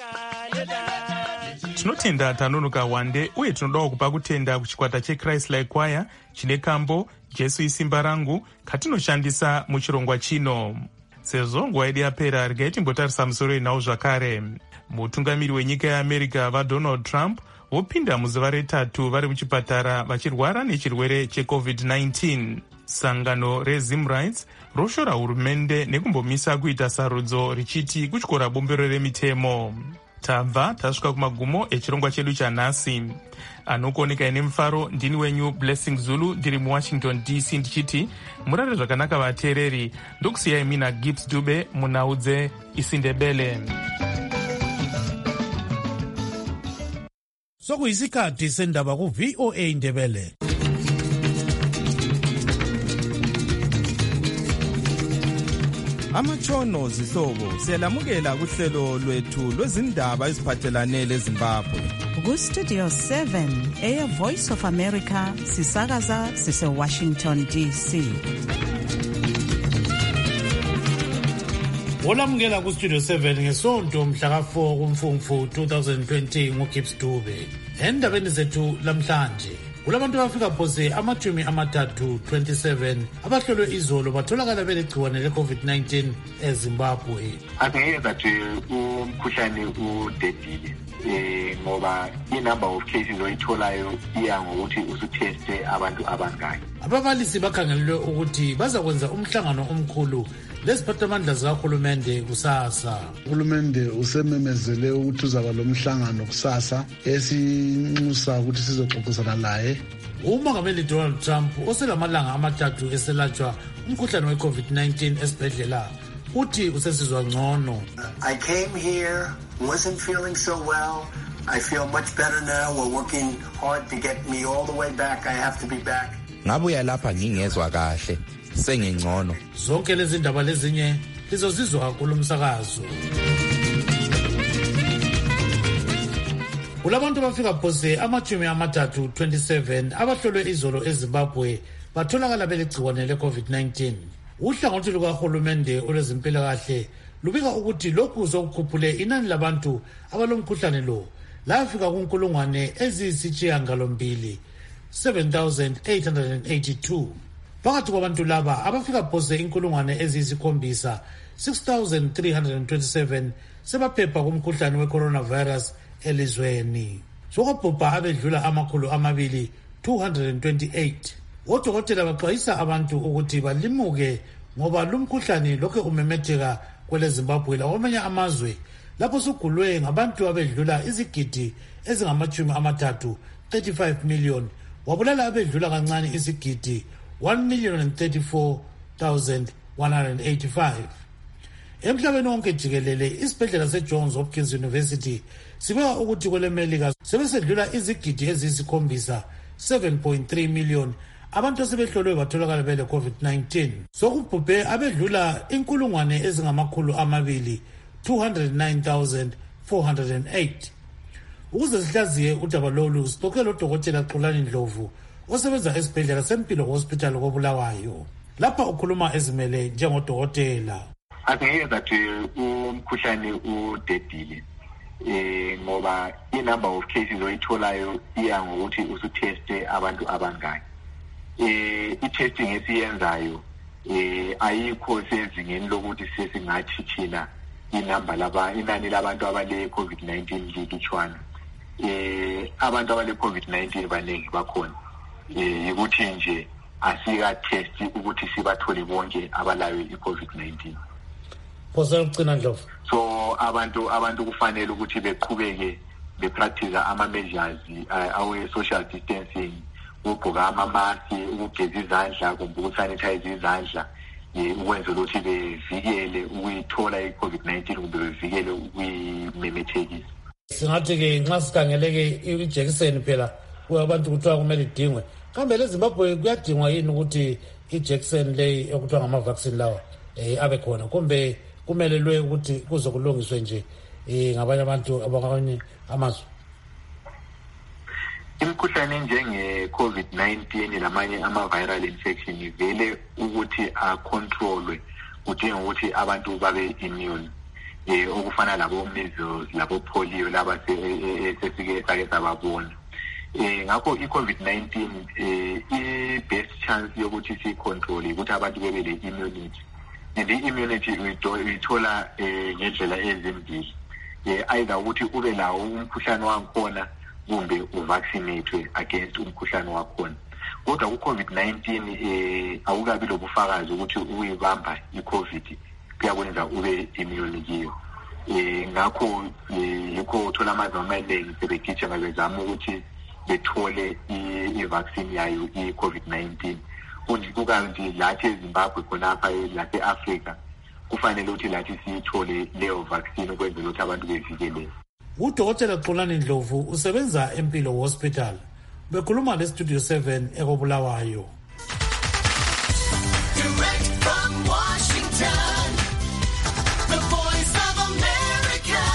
Tinotenda Tanonoka Wande, uye tinodawo kupa kutenda kuchikwata cheChrist Like Choir chine kambo Jesu isimba rangu katinoshandisa muchirongwa chino. Sezvo nguva yedu yapera, regai timbotarisa musoro inawo zvakare. Mutungamiri wenyika yeAmerica vaDonald Trump vopinda muzuva retatu vari muchipatara vachirwara nechirwere checovid nineteen. Sangano reZimrights roshora hurumende nekumbomisa kuita sarudzo richiti kutyora bumbiro remitemo. tabva tasvika kumagumo echirongwa chedu chanhasi. Anokuoneka ine mufaro ndini wenyu Blessing Zulu ndiri muwashington D C ndichiti murare zvakanaka vateereri. Ndokusiyai mina Gibbs Dube munaudze isindebele. Sokuyisikhathi sendaba ku V O A Ndebele. Amatshono zihlobo siyalamukela kuhlelo lwethu lwezindaba eziphathelane leZimbabwe. Ku-Studio seven, Air Voice of America, sisakaza sise-Washington D C. Olamukela ku-Studio seven ngesonto mhla ka four kuMfumfu twenty twenty nguGibbs Dube. Endabeni zethu lamhlanje kulabantu abafika phose amachumi amathathu twenty-seven abahlolwe izolo batholakala belegciwane le-COVID nineteen eZimbabwe. Angeke zathi umkhuhlane udedile eh ngoba i-number of cases oyitholayo iya ngokuthi usuteste abantu abangaki. Ababalisi bakhangelelwe ukuthi bazakwenza umhlangano omkhulu leziphathamandla zikahulumende kusasa. Uhulumende usememezele ukuthi uzaba lo mhlangano kusasa esinxusa ukuthi sizoxoxisana laye. Umongameli Donald Trump oselamalanga amathathu eselatshwa umkhuhlane we-COVID nineteen esibhedlela uthi usesizwa ngcono. I came here, wasn't feeling so well. I feel much better now. We're working hard to get me all the way back. I have to be back. Ngabuya lapha ngingezwa kahle. Sengingcono. Zonke lezi ndaba lezinye lizozizwa kulomsakazo. Kulabantu bafika phose amachumi amathathu twenty-seven abahlolwe izolo eZimbabwe batholakala belegciwane le-COVID nineteen. Uhlangothi lukahulumende olwezempilakahle lubika ukuthi lokhu sokukhuphule inani labantu abalomkhuhlane lo lafika kunkulungwane eziyisishiyagalombili seven thousand eight hundred eighty-two. Phakathi kwabantu laba abafika phose inkulungwane eziyisikhombisa six thousand three hundred twenty-seven sebaphepha kumkhuhlane we-coronavirus elizweni. Sokwabhubha abedlula amakhulu amabili two hundred twenty-eight. Odokotela baxwayisa abantu ukuthi balimuke ngoba lumkhuhlane lokho umemetheka kwele Zimbabwe lakwamanye amazwe lapho sugulwe ngabantu abedlula izigidi ezingamachumi amathathu thirty-five million wabulala abedlula kancane izigidi one million thirty-four thousand one hundred eighty-five. Emhlabeni wonke jikelele isibhedlela seJohns Hopkins University sibeka ukuthi kwele Melika sebesedlula izigidi eziyisikhombisa seven point three million abantu sebehlolwe batholakala bele COVID nineteen. Sokubhubhe abedlula inkulungwane ezingamakhulu amabili two hundred nine thousand four hundred eight. Ukuze sihlaziye udaba lolu sixoxe lodokotela Xolani Ndlovu osebenza esibhedlela sempilo hospital koBulawayo. Lapha ukhuluma ezimele njengodokotela. Angeke zathi umkhuhlane udedile eh ngoba i-number of cases oyitholayo iya ngokuthi usuteste abantu abangaki. Eh i-testing esiyenzayo eh ayikho sezingeni lokuthi sesingathi thina inamba laba inani labantu abale COVID nineteen lithuthwana. Eh abantu abale COVID nineteen baningi bakhona. Eh ukuthi nje asika test ukuthi sibathole bonke abalayo i-COVID nineteen. Phosela Ndlovu. So abantu abantu kufanele ukuthi beqhubeke bepractice ama measures awe social distancing, ukugqoka ama mask, ukugeza izandla kumbe ukusanitize izandla ukwenzela ukuthi bevikele ukuyithola i-COVID nineteen kumbe bevikele ukuyimemethekisa. Singathi ke nxa sikhangeleke ijekiseni phela kuyabantu kuthiwa kumele idingwe. Kambe leZimbabwe kuyadingwa yini ukuthi ijekiseni leyi okuthiwa ngama vaccine lawa eh abe khona kumbe kumelelwe ukuthi kuzokulungiswe nje eh ngabanye abantu abakanye amazwe? Imkhuhlane njenge COVID nineteen lamanye ama viral infection vele ukuthi a controlwe kudinga ukuthi abantu babe immune eh okufana labo measles labo polio laba sesike sake sababona. Eh ngakho i-COVID nineteen eh i-best chance yokuthi si control ukuthi abantu bebe le immunity. And the immunity uyithola eh ngendlela ezimbili. Eh either ukuthi ube lawo umkhuhlane wankhona kumbe uvaccinate against umkhuhlane wakhona. Kodwa ku-COVID nineteen eh awukabi lobufakazi ukuthi uyibamba i-COVID kuyakwenza ube immune kiyo. eh ngakho yikho uthola amazwe amaningi sebegijima bezama ukuthi bethole i-vaccine yayo i-COVID nineteen. Kukanti lathi eZimbabwe khonapha lathi e-Africa kufanele ukuthi lathi siyithole leyo vaccine ukwenzela ukuthi abantu bevikeleke. Udokotela Xolani Ndlovu usebenza eMpilo Hospital. Bekhuluma leStudio seven ekobulawayo. Direct from Washington, the voice of America,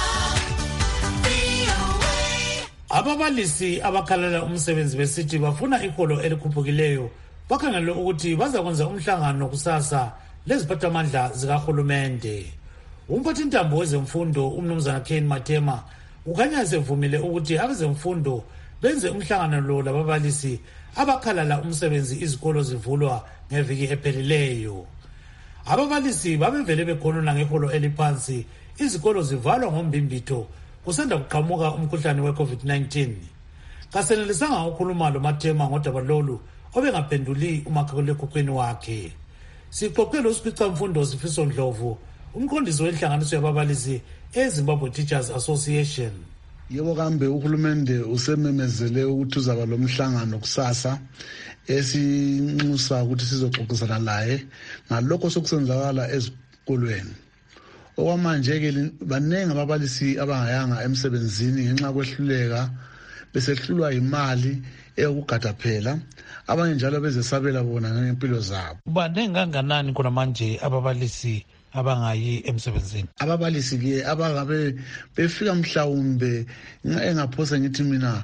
V O A. Ababalisi abakhalela umsebenzi besithi bafuna iholo elikhuphukileyo bakhangele ukuthi bazakwenza umhlangano kusasa leziphathamandla zikahulumende. Umphathintambo wezemfundo umnumzana Ken Matema ukhanya sevumile ukuthi abezemfundo benze umhlangano lo lababalisi abakhalala umsebenzi izikolo zivulwa ngeviki ephelileyo. Ababalisi babevele bekhonona ngeholo eliphansi izikolo zivalwa ngombimbitho kusanda kuqhamuka umkhuhlane we-COVID nineteen. Kasenelisanga ukukhuluma lo Matema ngodaba lolu obengaphenduli umakhalekhukhwini wakhe. Sixoxele uSipicamfundo Sifiso Ndlovu, umqondisi wenhlanganiso yababalisi eZimbabwe Teachers Association. Yebo kambe uhulumende usememezele ukuthi uzaba lomhlangano kusasa esinxusa ukuthi sizoxoxisana laye ngalokho sokusenzakala ezikolweni. Okwamanje ke baningi ababalisi abangayanga emsebenzini ngenxa kwehluleka besehlulwa imali eyokugada phela, abanye njalo bezesabela bona ngempilo zabo. Baningi kanganani khona manje ababalisi abangayi emsebenzini? Ababalisi ke abangabe befika mhlawumbe engaphosa ngithi mina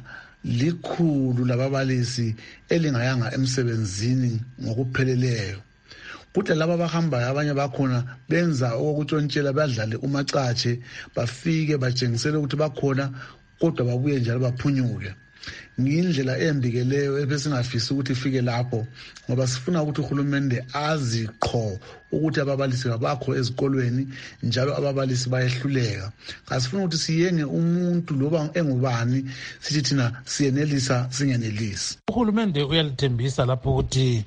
likhulu lababalisi elingayanga emsebenzini ngokupheleleyo. Kuthi laba abahambayo abanye bakhona benza okutshontshela badlale umacatshe bafike batshengisele ukuthi bakhona kodwa babuye njalo baphunyuke. Ngindlela embikeleyo ebesingafisi ukuthi ifike lapho ngoba sifuna ukuthi uhulumende azi qho ukuthi ababalisi abakho ezikolweni njalo ababalisi bayehluleka. Asifuna ukuthi siyenge umuntu loba engubani sithi thina siyenelisa singenelisi. Uhulumende uyalithembisa lapho ukuthi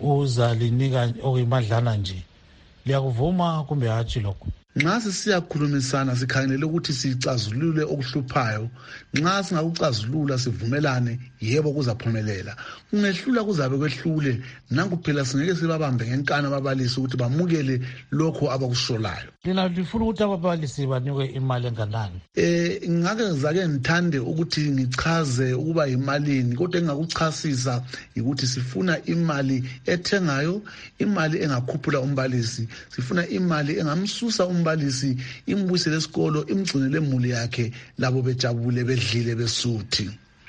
uzalinika okuyimadlana nje. Liyakuvuma kumbe hatshi lokho? Nxa sisiyakhulumisana sikhangelele ukuthi sicazulule okuhluphayo, nxa singakucazulula sivumelane yebo kuzaphumelela. Kungehlula kuzabe kwehlule nanku phela singeke sibabambe ngenkana ababalisi ukuthi bamukele lokho abakusolayo. Lina lifuna ukuthi ababalisi banikwe imali enganani? Eh ngake zake ngithande ukuthi ngichaze ukuba imalini kodwa engakuchasisa ukuthi sifuna imali ethengayo, imali engakhuphula umbalisi, sifuna imali engamsusa umbalisi imbuyisele esikolo imgcinele imuli yakhe labo bejabule bedlile besuthi.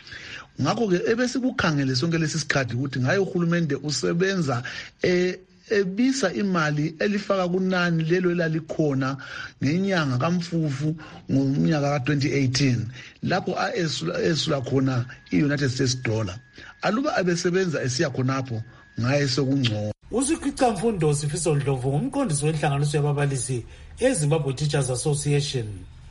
Ngakho ke ebesikukhangele sonke lesisikhathi ukuthi ngayo uhulumende usebenza eh ebisa imali elifaka kunani lelo elalikhona ngenyanga kaMfufu ngomnyaka ka twenty eighteen lapho aesula khona iUnited States dollar. Aluba abesebenza esiya khonapho ngaye sokungcono. USipicamfundo Sifiso Ndlovu umqondisi wenhlanganiso yababalisi eZimbabwe Teachers Association.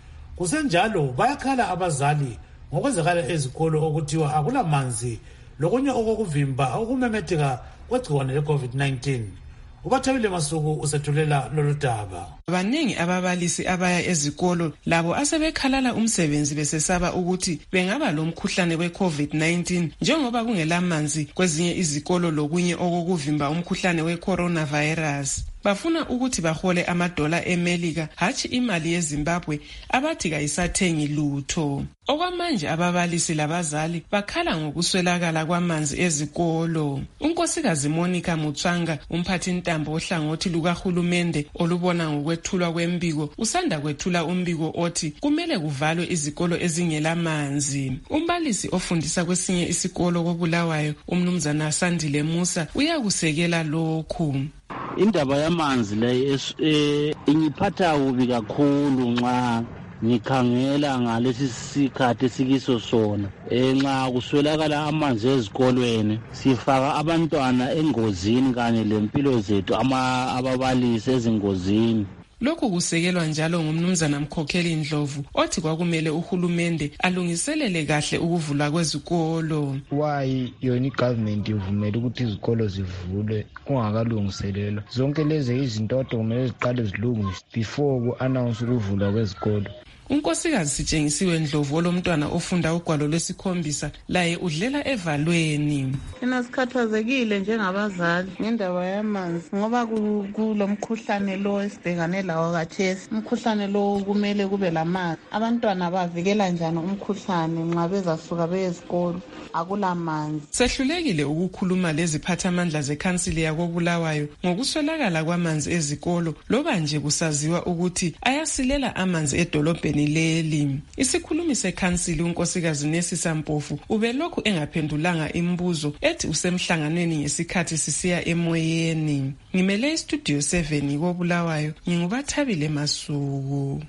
Kusenjalo bayakhala abazali ngokwenzakala ezikolo okuthiwa akulamanzi lokunye okokuvimba okumemetheka kwegciwane le-COVID nineteen. Ubathabile Masuku usethulela lolu daba. Baningi ababalisi abaya ezikolo labo asebekhalala umsebenzi besesaba ukuthi bengaba lomkhuhlane we-COVID nineteen njengoba kungelamanzi kwezinye izikolo lokunye okokuvimba umkhuhlane we-coronavirus. Bafuna ukuthi bahole amadola eMelika hatshi imali yeZimbabwe abathi kayisathengi lutho. Okwamanje ababalisi labazali bakhala ngokuswelakala kwamanzi ezikolo. Unkosikazi Monica Mutswanga umphathintambo ohlangothi lukahulumende olubona ngokwethulwa kwembiko usanda kwethula umbiko othi kumele kuvalwe izikolo ezingelamanzi. Umbalisi ofundisa kwesinye isikolo koBulawayo umnumzana Sandile Musa uyakusekela lokhu. Indaba yamanzi le ingiphatha ubi kakhulu nxa ngikhangela ngalesi sikhathi sikiso sona. Nxa kuswelakala amanzi ezikolweni sifaka abantwana engozini kanye lempilo zethu ama ababalisi ezingozini. Lokhu kusekelwa njalo ngumnumzana Mkhokheli Ndlovu othi kwakumele uhulumende alungiselele kahle ukuvulwa kwezikolo. Why yona igovernment ivumela ukuthi izikolo zivulwe kungakalungiselelwa? Zonke lezi izinto kumele ziqale zilungiswe before ku-announce ukuvulwa kwezikolo. Unkosikazi Sitshengisiwe Ndlovu olomntwana ofunda ugwalo lwesikhombisa laye udlela evalweni. Thina sikhathazekile njengabazali ngendaba yamanzi ngoba kulomkhuhlane lo esibhekane lawo khathesi. Umkhuhlane lo kumele kube lamanzi. Abantwana bavikela njani umkhuhlane nxa bezasuka beye esikolo akulamanzi? Sehlulekile ukukhuluma leziphathamandla zekhansili yakoBulawayo ngokuswelakala kwamanzi ezikolo loba nje kusaziwa ukuthi ayasilela amanzi edolobheni leli. Isikhulumi sekhansili unkosikazi Nesisa Mpofu ubelokhu engaphendulanga imibuzo ethi usemhlanganweni ngesikhathi sisiya emoyeni. Ngimele istudio seven koBulawayo, ngingubathabile Masuku.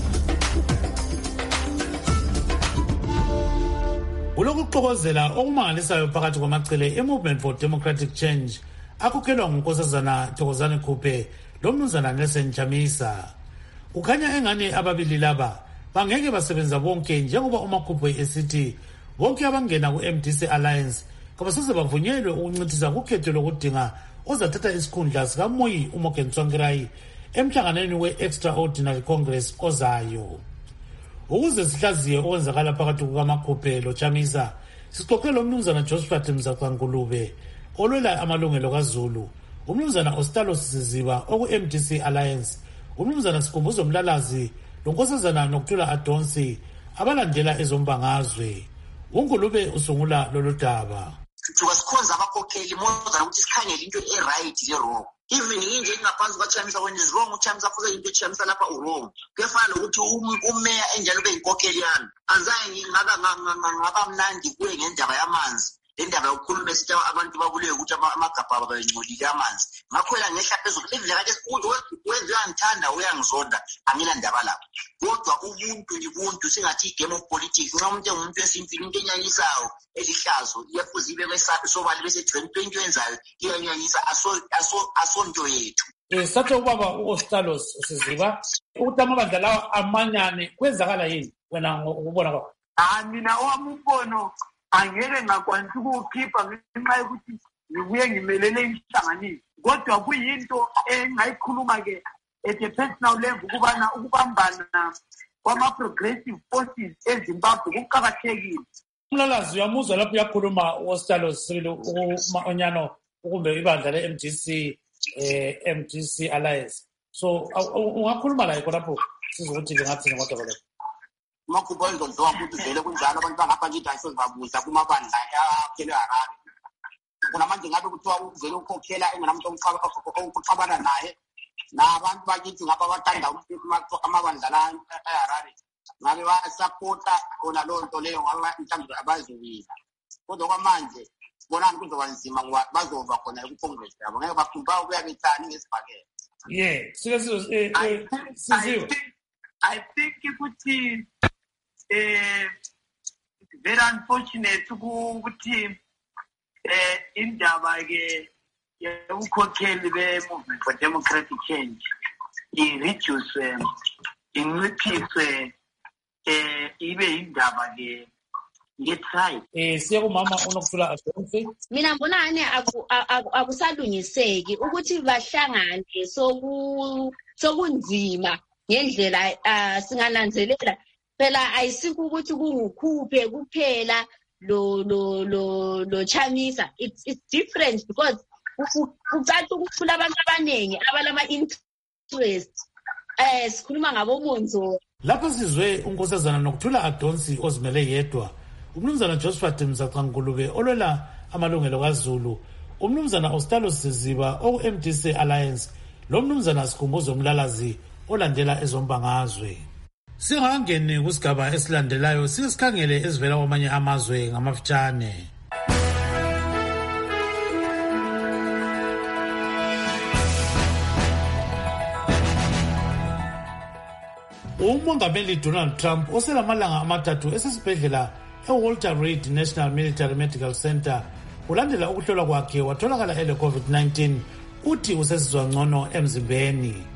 Ulokuxokozela okumangalisayo phakathi kwamacele e-Movement for Democratic Change akukhelwa ngunkosazana Thokozani Khuphe lomnumzana Nelson Chamisa. Ukhanya engani ababili laba bangeke basebenza bonke njengoba uMakhuphe esithi bonke abangena ku-M D C Alliance kabasoze bavunyelwe ukuncithisa kukhetho lokudinga ozathatha isikhundla sikaMoyi uMorgan Tsvangirai emhlanganweni we-Extraordinary Congress ozayo. Ukuze sihlaziye okwenzakala phakathi kukaMakhuphe loChamisa, sixoxele umnumzana Josephat Mzaqangulube olwela amalungelo kaZulu, umnumzana Ostalo Siziba oku-M D C Alliance, umnumzana Sikhumbuzo Mlalazi lonkosazana Nokuthula Adonsi abalandela ezombangazwe. uNgulube usungula lolu daba. Sikhonza abakhokheli moza ukuthi sikhangele into e-right le-wrong. Even inje ingaphansi kwaChamisa when is wrong, uChamisa fuze into eChamisa lapha u-wrong. Kuyafana nokuthi umeya enjalo ube yinkokheli yami. Anzaye ngingaba mnandi kuye ngendaba yamanzi. Indaba yokukhuluma esithi abantu babulewe ukuthi amagabha abo bayingcolile amanzi. Ngakhwela ngehla phezulu indlela kade sikunje wenziwa ngithanda uyangizonda angina ndaba lapho. Kodwa ubuntu libuntu singathi game of politics. Umuntu engumuntu esintwini into enyanyisayo elihlazo iyafuze ibe kwesaphi sobali bese twenty twenty wenzayo iyanyanyisa aso aso asonto yethu. Eh sathe ubaba uOstalos Siziba ukuthi amabandla lawa amanyane kwenzakala yini wena ukubona kwakho? Ah mina owamumbono angeke ngakwanisa ukukhipha ngenxa yokuthi ngibuye ngimelele inhlanganiso, kodwa kuyinto engayikhuluma ke at a personal level ukubana ukubambana kwama-progressive forces eZimbabwe kuqakathekile. Umlalazi uyamuzwa lapho uyakhuluma uOstalos Onyano ukumbe ibandla le-M D C eh M D C Alliance, so ungakhuluma la khonapho sizokuthi ngathi ngoba kodwa Makhuphe ndodwa ukuthi vele kunjalo abantu bangapha nje idayise babuza kumabandla aphele Harare. Kunamanje ngabe kuthiwa uvele ukhokhela engenamuntu okuxabana naye nabantu bakithi ngapha bathanda amabandla la eHarare. Ngabe bayasupporta khona lo nto leyo ngoba mhlawumbe abaziwina. Kodwa kwamanje bonani kuzoba nzima ngoba bazoba khona ku-Congress yabo ngeke baphumba ukuya bethani ngesibhakela. Yeah, sike sizo siziwe. I think ukuthi eh very unfortunate ukuthi eh indaba ke yokukhokheli be-Movement for Democratic Change i-reduce inciphise eh ibe indaba ke ngetry. Eh siya kumama uNokuthula Adonsi. Mina mbonani akusalungiseki ukuthi bahlangane soku sokunzima ngendlela singalandelela phela ayisikho ukuthi kungukhuphe kuphela lo lo lo lo Chamisa. It's it's different because ucathi ukukhula abantu abaningi abalama interest eh sikhuluma ngabo Monzo. Lapho sizwe unkosazana Nokuthula Adonsi ozimele yedwa, umnumzana Josephat Mzaqangulube olwela amalungelo kaZulu, umnumzana Ostalo Siziba oku-M D C Alliance, lo mnumzana Sikhumbuzo Mlalazi olandela ezombangazwe. Singangene kusigaba esilandelayo sisikhangele ezivela kwamanye amazwe ngamafitshane. Umongameli Donald Trump oselamalanga amathathu esesibhedlela eWalter Reed National Military Medical Center ulandela ukuhlolwa kwakhe watholakala ele COVID nineteen, uthi usesizwa ngcono emzimbeni.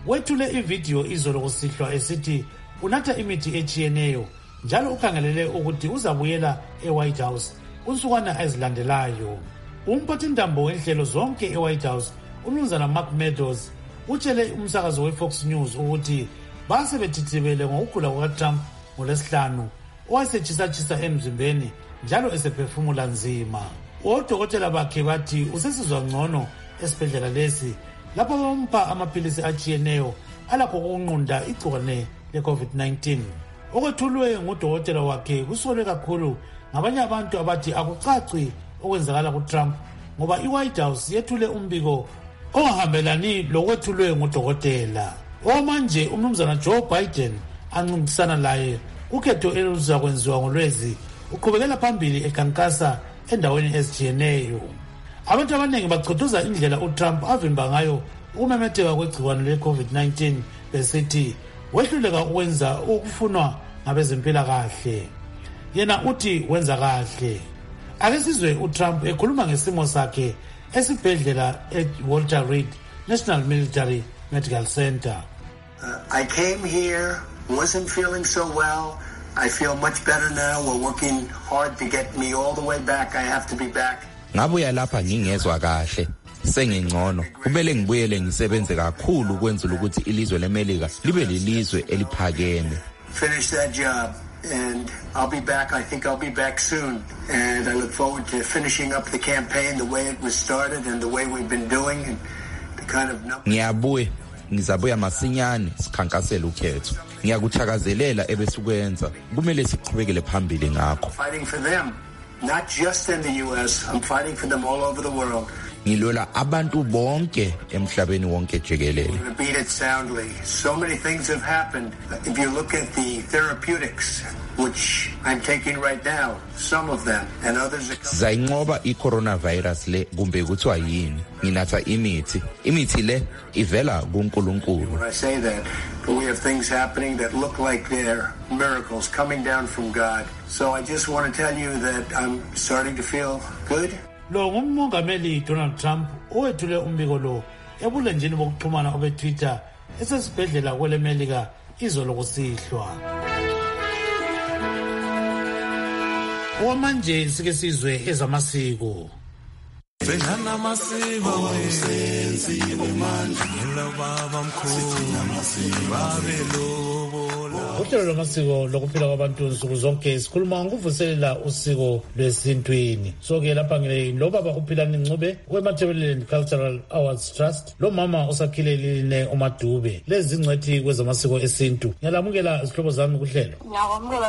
wethule ividiyo izolo kusihlwa esithi unatha imithi echiyeneyo njalo ukhangelele ukuthi uzabuyela e-White House kunsukwana ezilandelayo. Umphathintambo wenhlelo zonke e-White House uMnumzana Mark Meadows utshele umsakazo we-Fox News ukuthi basebethithibele ngokugula kukaTrump ngolesihlanu owasetshisa-tshisa emzimbeni njalo esephefumula nzima. Odokotela bakhe bathi usesizwa ngcono esibhedlela lesi lapho bampa amaphilisi achiyeneyo alakho ukunqunda igcikwane le-COVID nineteen. Okwethulwe ngudokotela wakhe kusolwe kakhulu ngabanye abantu abathi akucaci okwenzakala kuTrump ngoba i-White House yethule umbiko ongahambelani lokwethulwe ngudokotela. Omanje umnumzana Joe Biden ancintisana laye ukhetho eluzakwenziwa ngolwezi uqhubekela phambili ekhankasa endaweni ezijiyeneyo. Abantu abaningi bachothoza indlela uTrump avimba ngayo ukumemetheka kwegciwane le-COVID nineteen besithi wehluleka ukwenza ukufunwa ngabezempilakahle. Yena uthi wenza kahle. Ake sizwe uTrump ekhuluma ngesimo sakhe esibhedlela e-Walter Reed National Military Medical Center. Uh, I came here, wasn't feeling so well. I feel much better now. We're working hard to get me all the way back. I have to be back. Ngabuya lapha ngingezwa kahle. Sengingcono. Kumele ngibuyele ngisebenze kakhulu ukwenzela ukuthi ilizwe leMelika libe lelizwe eliphakeme. Finish that job and I'll be back. I think I'll be back soon. And I look forward to finishing up the campaign the way it was started and the way we've been doing and the kind of numbers. Ngiyabuya. Ngizabuya masinyane sikhankasela ukhetho. Ngiyakuthakazelela ebesikwenza. Kumele siqhubekele phambili ngakho. Fighting for them, not just in the U S. I'm fighting for them all over the world. Ngilwela abantu bonke emhlabeni wonke jikelele. To beat it soundly. So many things have happened. If you look at the therapeutics, which I'm taking right now, some of them, and others are coming. Zayinqoba i-coronavirus le kumbe kuthiwa yini. Nginatha imithi. Imithi le ivela kuNkulunkulu. When I say that, but we have things happening that look like they're miracles coming down from God. So I just want to tell you that I'm starting to feel good. Lo ngumongameli Donald Trump owethule umbiko lo ebulenjini bokuxhumana obe-Twitter esesibhedlela kweleMelika izolo kusihlwa. Okwamanje sike sizwe ezamasiko. Sengana masiko senzi nemandla ngelo baba mkhulu babelo. Uhlelo lwamasiko lokuphila kwabantu nsuku zonke sikhuluma ngokuvuselela usiko lwesintwini. So-ke lapha ngilo baba uPhilani Ncube we-Matabeleland Cultural Awards Trust, lo mama usakhile Line uMadube, lezi zingcwethi kwezamasiko esintu. Ngiyalamukela izihlobo zami kuhlelo. Ngiyabonga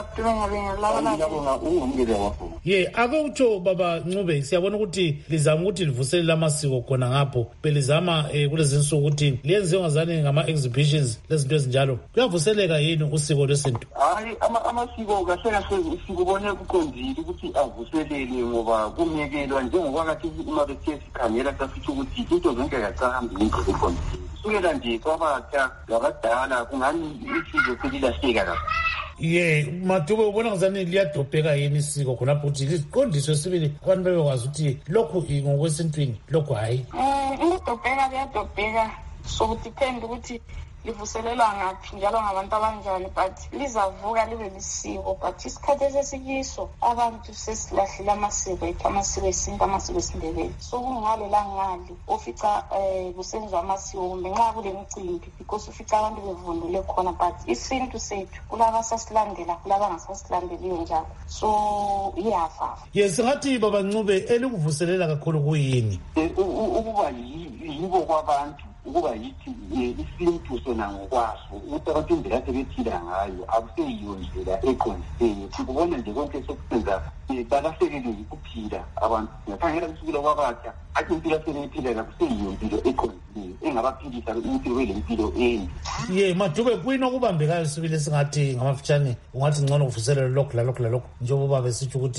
ngiyabonga. Ye, ake utsho baba Ncube, siyabona ukuthi lizama ukuthi livuselele amasiko khona ngapho. Belizama eh, kulezi nsuku ukuthi liyenziwe ngazani ngama-exhibitions lezinto ezinjalo. Kuyavuseleka yini usiko lwesintu? Hayi, amasiko kahle kahle sikubone kuqondile ukuthi avuselele ngoba kumekelwa njengoba kathi uma bethe sikhangela sasithi ukuthi into zonke kacahambi indlela eqondile. Sukela nje kwabatha labadala kungani isiko selilahleka kakhulu. Ye, Madube ubona ngazani liyadobheka yini isiko khonapho ukuthi liqondiswe sibili abantu bebekwazi ukuthi lokhu ngokwesintwini lokhu hayi. Eh, ukudobheka liyadobheka so depend ukuthi livuselelwa ngaphi njalo ngabantu abanjani, but lizavuka libe lisiko. But isikhathi esesikiso abantu sesilahlile amasiko ethu, amasiko esintu, amasiko esindebele. So kungale la ngali ofica eh kusenziwa amasiko kumbe nxa kule mcimbi because ufica abantu bevundule khona, but isintu sethu kulaba sasilandela kulaba ngasasilandeliyo njalo, so iyafa. Yes, ngathi baba Ncube elikuvuselela kakhulu kuyini? Ukuba yibo kwabantu ukuba yithi isintu sona ngokwaso ukuthi abantu indlela sebephila ngayo akuseyiyo ndlela eqondile. Sikubona nje konke sokusenza balahlekelwe ukuphila abantu. Ngakhangela kusukela kwabatha athi impilo sebephila akuseyiyo impilo eqondile engabaphilisa impilo welempilo ende. Ye, Madube kuyini okubambekayo sibili singathi ngamafitshane ungathi ngcono kuvuselele lokhu lalokhu lalokhu njengoba besithi ukuthi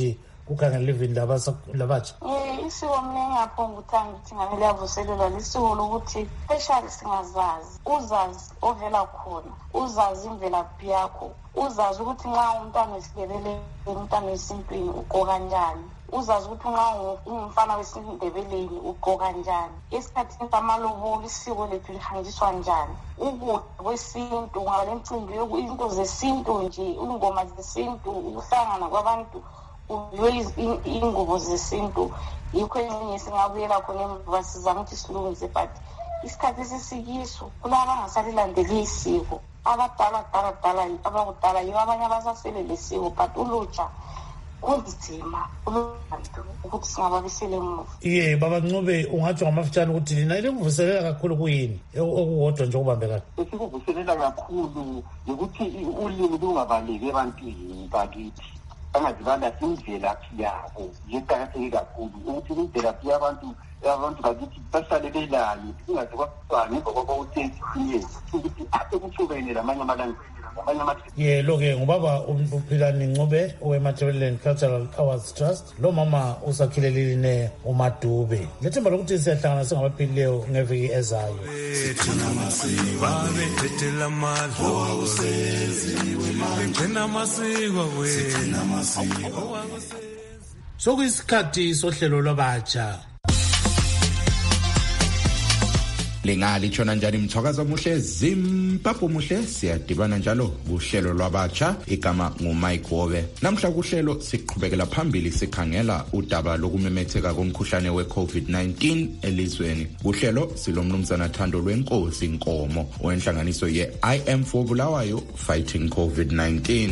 kukhangela livini labatsha? Eh, isiko mina engaphonga ukuthanda ukuthi ngane liyavuselelwa lisiko lokuthi especially singazazi, uzazi ovela khona, uzazi imvelaphi yakho, uzazi ukuthi nxa umntwana wesiNdebele umntwana wesintwini ugqoka kanjani, uzazi ukuthi nxa ungumfana wesiNdebeleni ugqoka kanjani, esikhathini samalobolo isiko lethu lihanjiswa njani, ukudla kwesintu ngaba lemicimbi izinto zesintu nje, ingoma zesintu, ukuhlangana kwabantu kudliwe ingubo zesintu. Yikho enye singabuyela khona emuva sizama ukuthi silungise, but isikhathi esisikiso kulaba abangasalilandeli isiko, abadala dala dala abakudala yibo abanye abasasele lesiko, but ulutsha kunzima ulubantu ukuthi singababisele emuva. Iye baba Ncube, ungatsho ngamafitshane ukuthi nina ilikuvuselela kakhulu kuyini okukodwa nje okubambekayo? Esikuvuselela kakhulu ukuthi ulimi lungabaleki ebantwini bakithi, bangazibala imvelaphi yabo yeqakatheke kakhulu, ukuthi imvelaphi yabantu abantu bakithi bahlale belali, kungaze kwafana ngemva kwabo uthensiye ukuthi ade kuhlukene lamanye amalanga. Ye lo-ke ngubaba uPhilani Ncube owe-Matabeleland Cultural Awards Trust, lo mama usakhilelile uMadube. Lethemba lokuthi siyahlangana singabaphilileyo ngeviki ezayo. Sokuyisikhathi sohlelo lwabatsha. Lingalithona njani mthwakazi omuhle Zimbabwe muhle, siyadibana njalo kuhlelo lwabatsha, igama nguMike Wobe. Namhla kuhlelo siqhubekela phambili sikhangela udaba lokumemetheka komkhuhlane we-COVID nineteen elizweni. Kuhlelo silomnumzana Thando Lwenkosi Nkomo owenhlanganiso ye-I Am for Bulawayo Fighting COVID nineteen.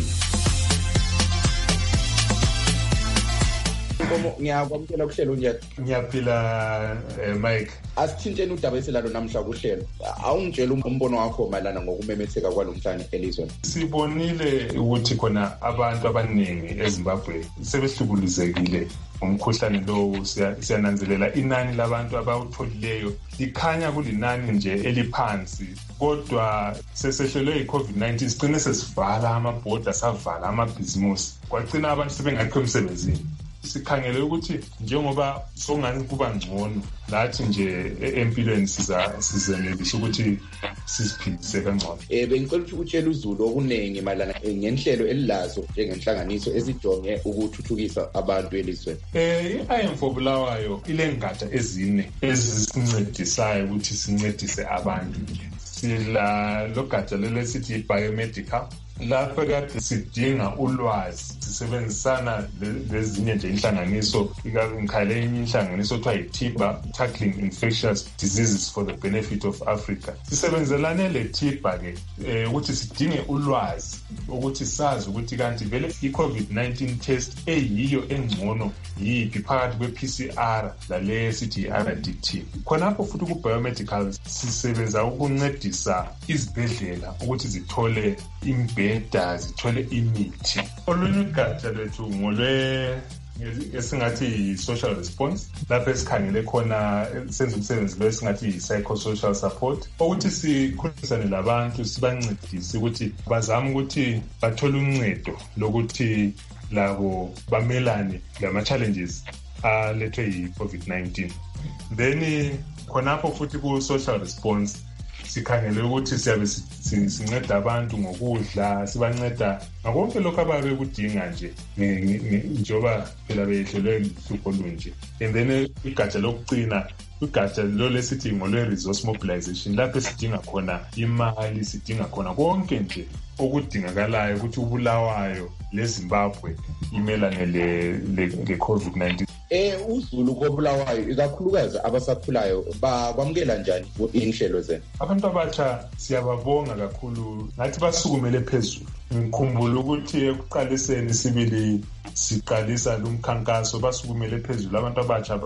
Nkomo, ngiyakwamukela kuhlelo njani? Ngiyaphila Mike. Asithintsheni udaba esilalo namhla kuhlelo. Awungitshela umbono wakho mayelana ngokumemetheka kwalomhlanje elizweni. Sibonile ukuthi khona abantu abaningi eZimbabwe sebehlukuluzekile umkhuhlane lo. Siyananzelela inani labantu abawutholileyo likhanya kulinani nje eliphansi, kodwa sesehlelwe i-COVID nineteen sigcine sesivala amabhoda, savala amabhizimusi, kwagcina abantu sebengakho emsebenzini. Sikhangele ukuthi njengoba songani kuba ngcono lathi nje empilweni siza sizenelisa ukuthi sisiphilise kangcono. Eh bengicela ukuthi utshele uZulu okunengi malana ngenhlelo elilazo njengenhlanganiso esijonge ukuthuthukisa abantu elizweni. Eh I Am for Bulawayo ilengatsha ezine ezisincedisayo ukuthi sincedise abantu. Sila logatsha lelesithi biomedical, lapho kade sidinga ulwazi, sisebenzisana lezinye nje inhlanganiso, ikakhulu enye inhlanganiso kuthiwa yi-TIBA, Tackling Infectious Diseases for the Benefit of Africa. Sisebenzelane le-TIBA-ke ukuthi sidinge ulwazi ukuthi sazi ukuthi kanti vele i-COVID nineteen test eyiyo engcono yiphi phakathi kwe-P C R lale sithi i-R D T. Khonapho futhi ku-biomedical sisebenza ukuncedisa izibhedlela ukuthi zithole imbheda, zithole imithi. Olunye ugatsha lwethu ngolwe esingathi yi-social response, lapho esikhangele khona senza umsebenzi lo esingathi yi-psychosocial support, ukuthi sikhulumisane labantu sibancedise ukuthi bazame ukuthi bathole uncedo lokuthi labo bamelane lama-challenges alethwe yi-COVID nineteen. Then khonapho futhi ku-social response sikhangele ukuthi siyabe sinceda abantu ngokudla, sibanceda ngakonke lokho ababe kudinga nje njengoba phela behlelwe luhlupho lunje. And then igatsha lokucina, igatsha lo lesithi ngolwe resource mobilization, lapho sidinga khona imali, sidinga khona konke nje okudingakalayo ukuthi uBulawayo leZimbabwe imelane le-COVID nineteen. Eh uZulu koBulawayo ikakhulukazi abasakhulayo bakwamukela njani inhlelo zenu? Abantu abatsha siyababonga kakhulu, nathi basukumele phezulu. Ngikhumbula ukuthi ekuqaliseni sibili siqalisa lumkhankaso basukumele phezulu, abantu abatsha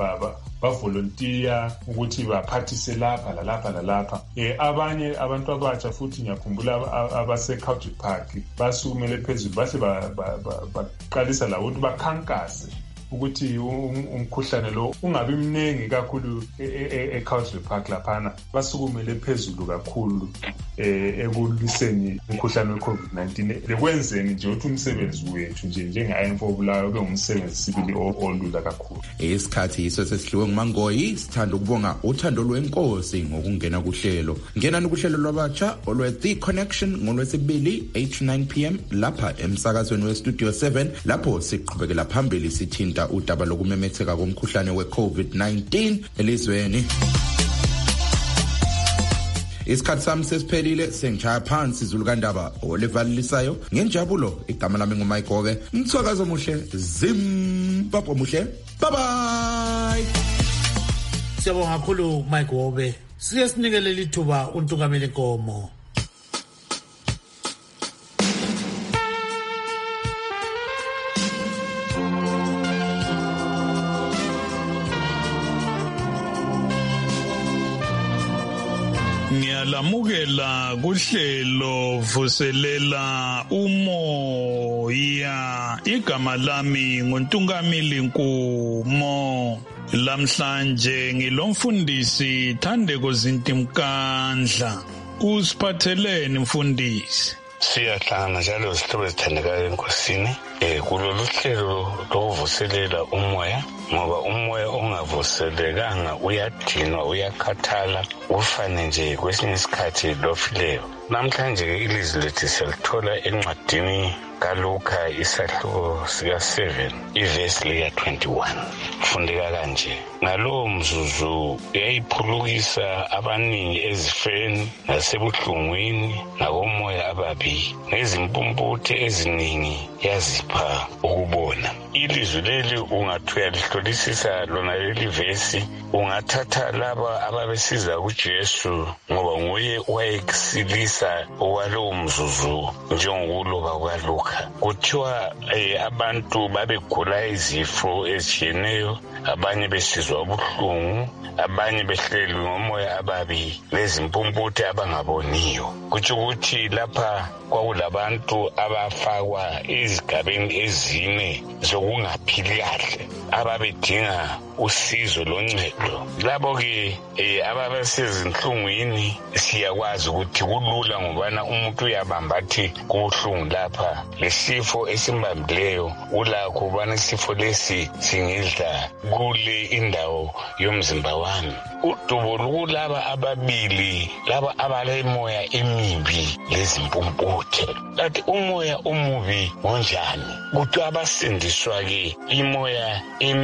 bavolontiya ukuthi baphathise lapha lalapha lalapha. Eh abanye abantu abatsha futhi ngiyakhumbula abase Country Park basukumele phezulu bahle baqalisa la ukuthi bakhankase ukuthi umkhuhlane lo ungabi mningi kakhulu e-Country Park laphana. Basukumele phezulu kakhulu eh ekulwiseni umkhuhlane we-COVID nineteen lekwenzeni nje ukuthi umsebenzi wethu nje njenge-I M F obulayo kube ngumsebenzi sibili olula kakhulu. Isikhathi yiso sesidliwe nguMangoyi. Sithanda ukubonga uthando lwenkosi ngokungena kuhlelo. Ngenani kuhlelo lwabatsha olwe-The Connection ngolwesibili eight to nine p m lapha emsakazweni we-Studio seven lapho siqhubekela phambili sithinta udaba lokumemetheka komkhuhlane we-COVID nineteen elizweni. Isikhathi sami sesiphelile sengijaya phansi izulukandaba olivalisayo ngenjabulo. Igama lami nguMike Gobe. Mthwakazo omuhle, Zimbabwe omuhle. Bye bye. Siyabonga kakhulu Mike Gobe. Sike sinikele lithuba uNtungameli Nkomo. Ngiyalamukela kuhlelo vuselela umoya. Igama lami nguNtungameli Nkomo. Lamhlanje ngilomfundisi Thandeko Zintimkandla. Usiphatheleni mfundisi? Siyahlangana njalo sihlobo ezithandekayo enkosini eh kulolu hlelo lokuvuselela umoya, ngoba umoya ongavuselekanga uyadinwa, uyakhathala, ufane nje kwesinye isikhathi lofileyo. Namhlanje ilizwi lethu siyalithola encwadini kaLuka isahluko sika seven ivesi lika twenty-one. Fundeka kanje: ngalowo mzuzu yayiphulukisa abaningi ezifeni nasebuhlungwini nakomoya ababi, ngezimpumputhe eziningi yazipha ukubona. Ilizwi leli ungathi uyalihlolisisa lona leli vesi, ungathatha laba ababesiza kuJesu ngoba nguye wayesilisa okwalowo mzuzu njengokuloba kwaLuka. Kuthiwa eh, abantu babegula izifo ezitshiyeneyo, abanye besizwa ubuhlungu, abanye behleli ngomoya ababi lezimpumputhe abangaboniyo. Kutsho ukuthi lapha kwakulabantu abafakwa ezigabeni ezine zokungaphili kahle, ababedinga usizo loncedo. Labo-ke eh, ababesezinhlungwini siyakwazi ukuthi kulula ngobana umuntu uyabamba athi kubuhlungu lapha, lesifo esimbambileyo ulakho ubana isifo lesi singidla kule indawo yomzimba wami. Udubo lukulaba ababili, laba abalemoya emibi lezimpumputhe. Kanti umoya omubi ngonjani? Kuthi abasindiswa-ke imoya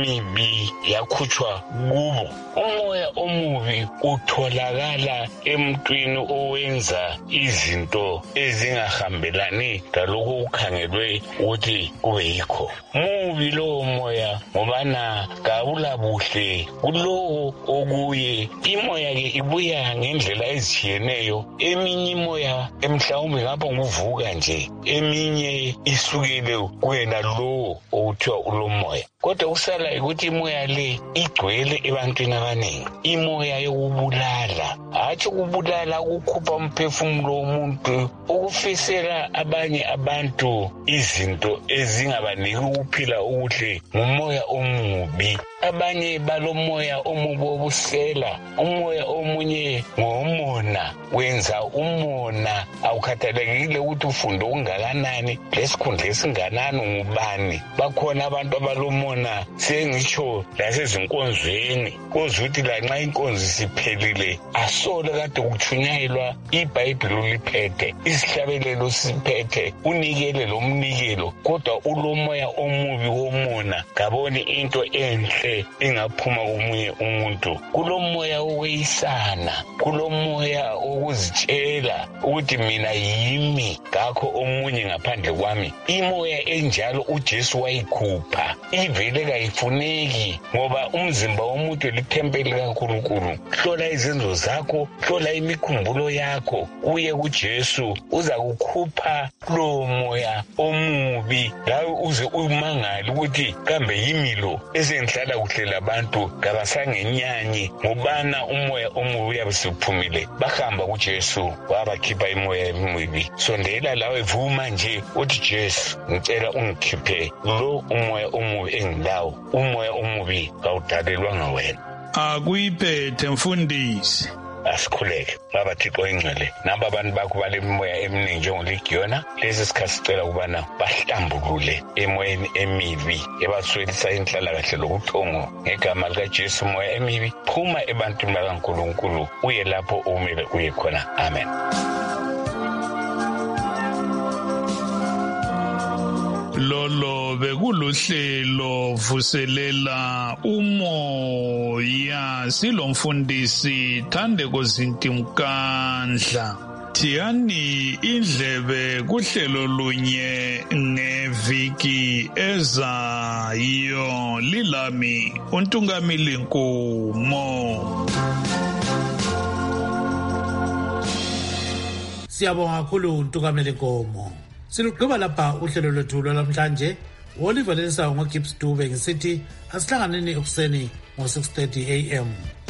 emibi yakhutshwa kubo. Umoya omubi utholakala emntwini owenza izinto ezingahambelani lalokho ukhangelwe ukuthi kube yikho. Mubi lowo moya ngobana kawulabuhle kulowo okuye. Imoya-ke ibuya ngendlela ezitshiyeneyo. Eminye imoya emhlawumbe ngapha nguvuka nje, eminye isukele kuwena lowo okuthiwa ulomoya. Kodwa usala ukuthi imoya le igcwele ebantwini abaningi. Imoya yokubulala, hatshi ukubulala ukukhupha umphefumulo womuntu, ukufisela abanye abantu izinto ezingabaniki ukuphila okuhle, ngumoya omubi. Abanye balomoya omubi obusela. Umoya omunye ngomona, wenza umona. Awukhathalekile ukuthi ufunde ungakanani, lesikhundla esinganani, ngubani. Bakhona abantu abalomona sengitsho lasezinkonzweni, kozwa ukuthi lanxa inkonzo siphelile asole kade kutshunyayelwa iBhayibheli uliphethe, isihlabelelo siphethe, unikele lomnikelo, kodwa ulomoya omubi womona. Ngaboni into enhle ingaphuma komunye umuntu. Kulomoya wokweyisana, kulomoya wokuzitshela ukuthi mina yimi, ngakho omunye ngaphandle kwami. Imoya enjalo uJesu wayikhupha, ivele kayifuneki ngoba umzimba womuntu lithempeli kaNkulunkulu. Hlola izenzo zakho, hlola imikhumbulo yakho, uye kuJesu, uza kukhupha lowo moya omubi, lawe uze umangale ukuthi kambe yimi lo esengihlala kuhle labantu kabasangenyanyi ngobana umoya omubi uyabesiphumile. Bahamba kuJesu wabakhipha imoya emibi. Sondela lawe, vuma nje uthi Jesu, ngicela ungikhiphe lo umoya omubi engilawo. Umoya omubi kawudalelwanga wena. Akuyiphethe mfundisi. asikhuleke baba Thixo ingcwele nabo abantu bakho balemoya eminingi njengoligiyona lesi sikhathi sicela ukubana bahlambulule emoyeni emibi ebaswelisa inhlalakahle lobuthongo ngegama likaJesu. Moya emibi phuma ebantwini bakaNkulunkulu uye lapho umele uye khona. Amen. Lolo bekuluhlelo vuselela umoya silomfundisi Thandeko Zintimkandla. Thiyani indlebe kuhlelo lunye ngeviki ezayo. Lilami uNtungamili Nkomo. Siyabonga kakhulu uNtungamili Nkomo. Silugqiba lapha uhlelo lwethu lwamhlanje. Oliver Lensa ngoGibbs Dube ngisithi asihlanganeni ekuseni ngo six thirty a m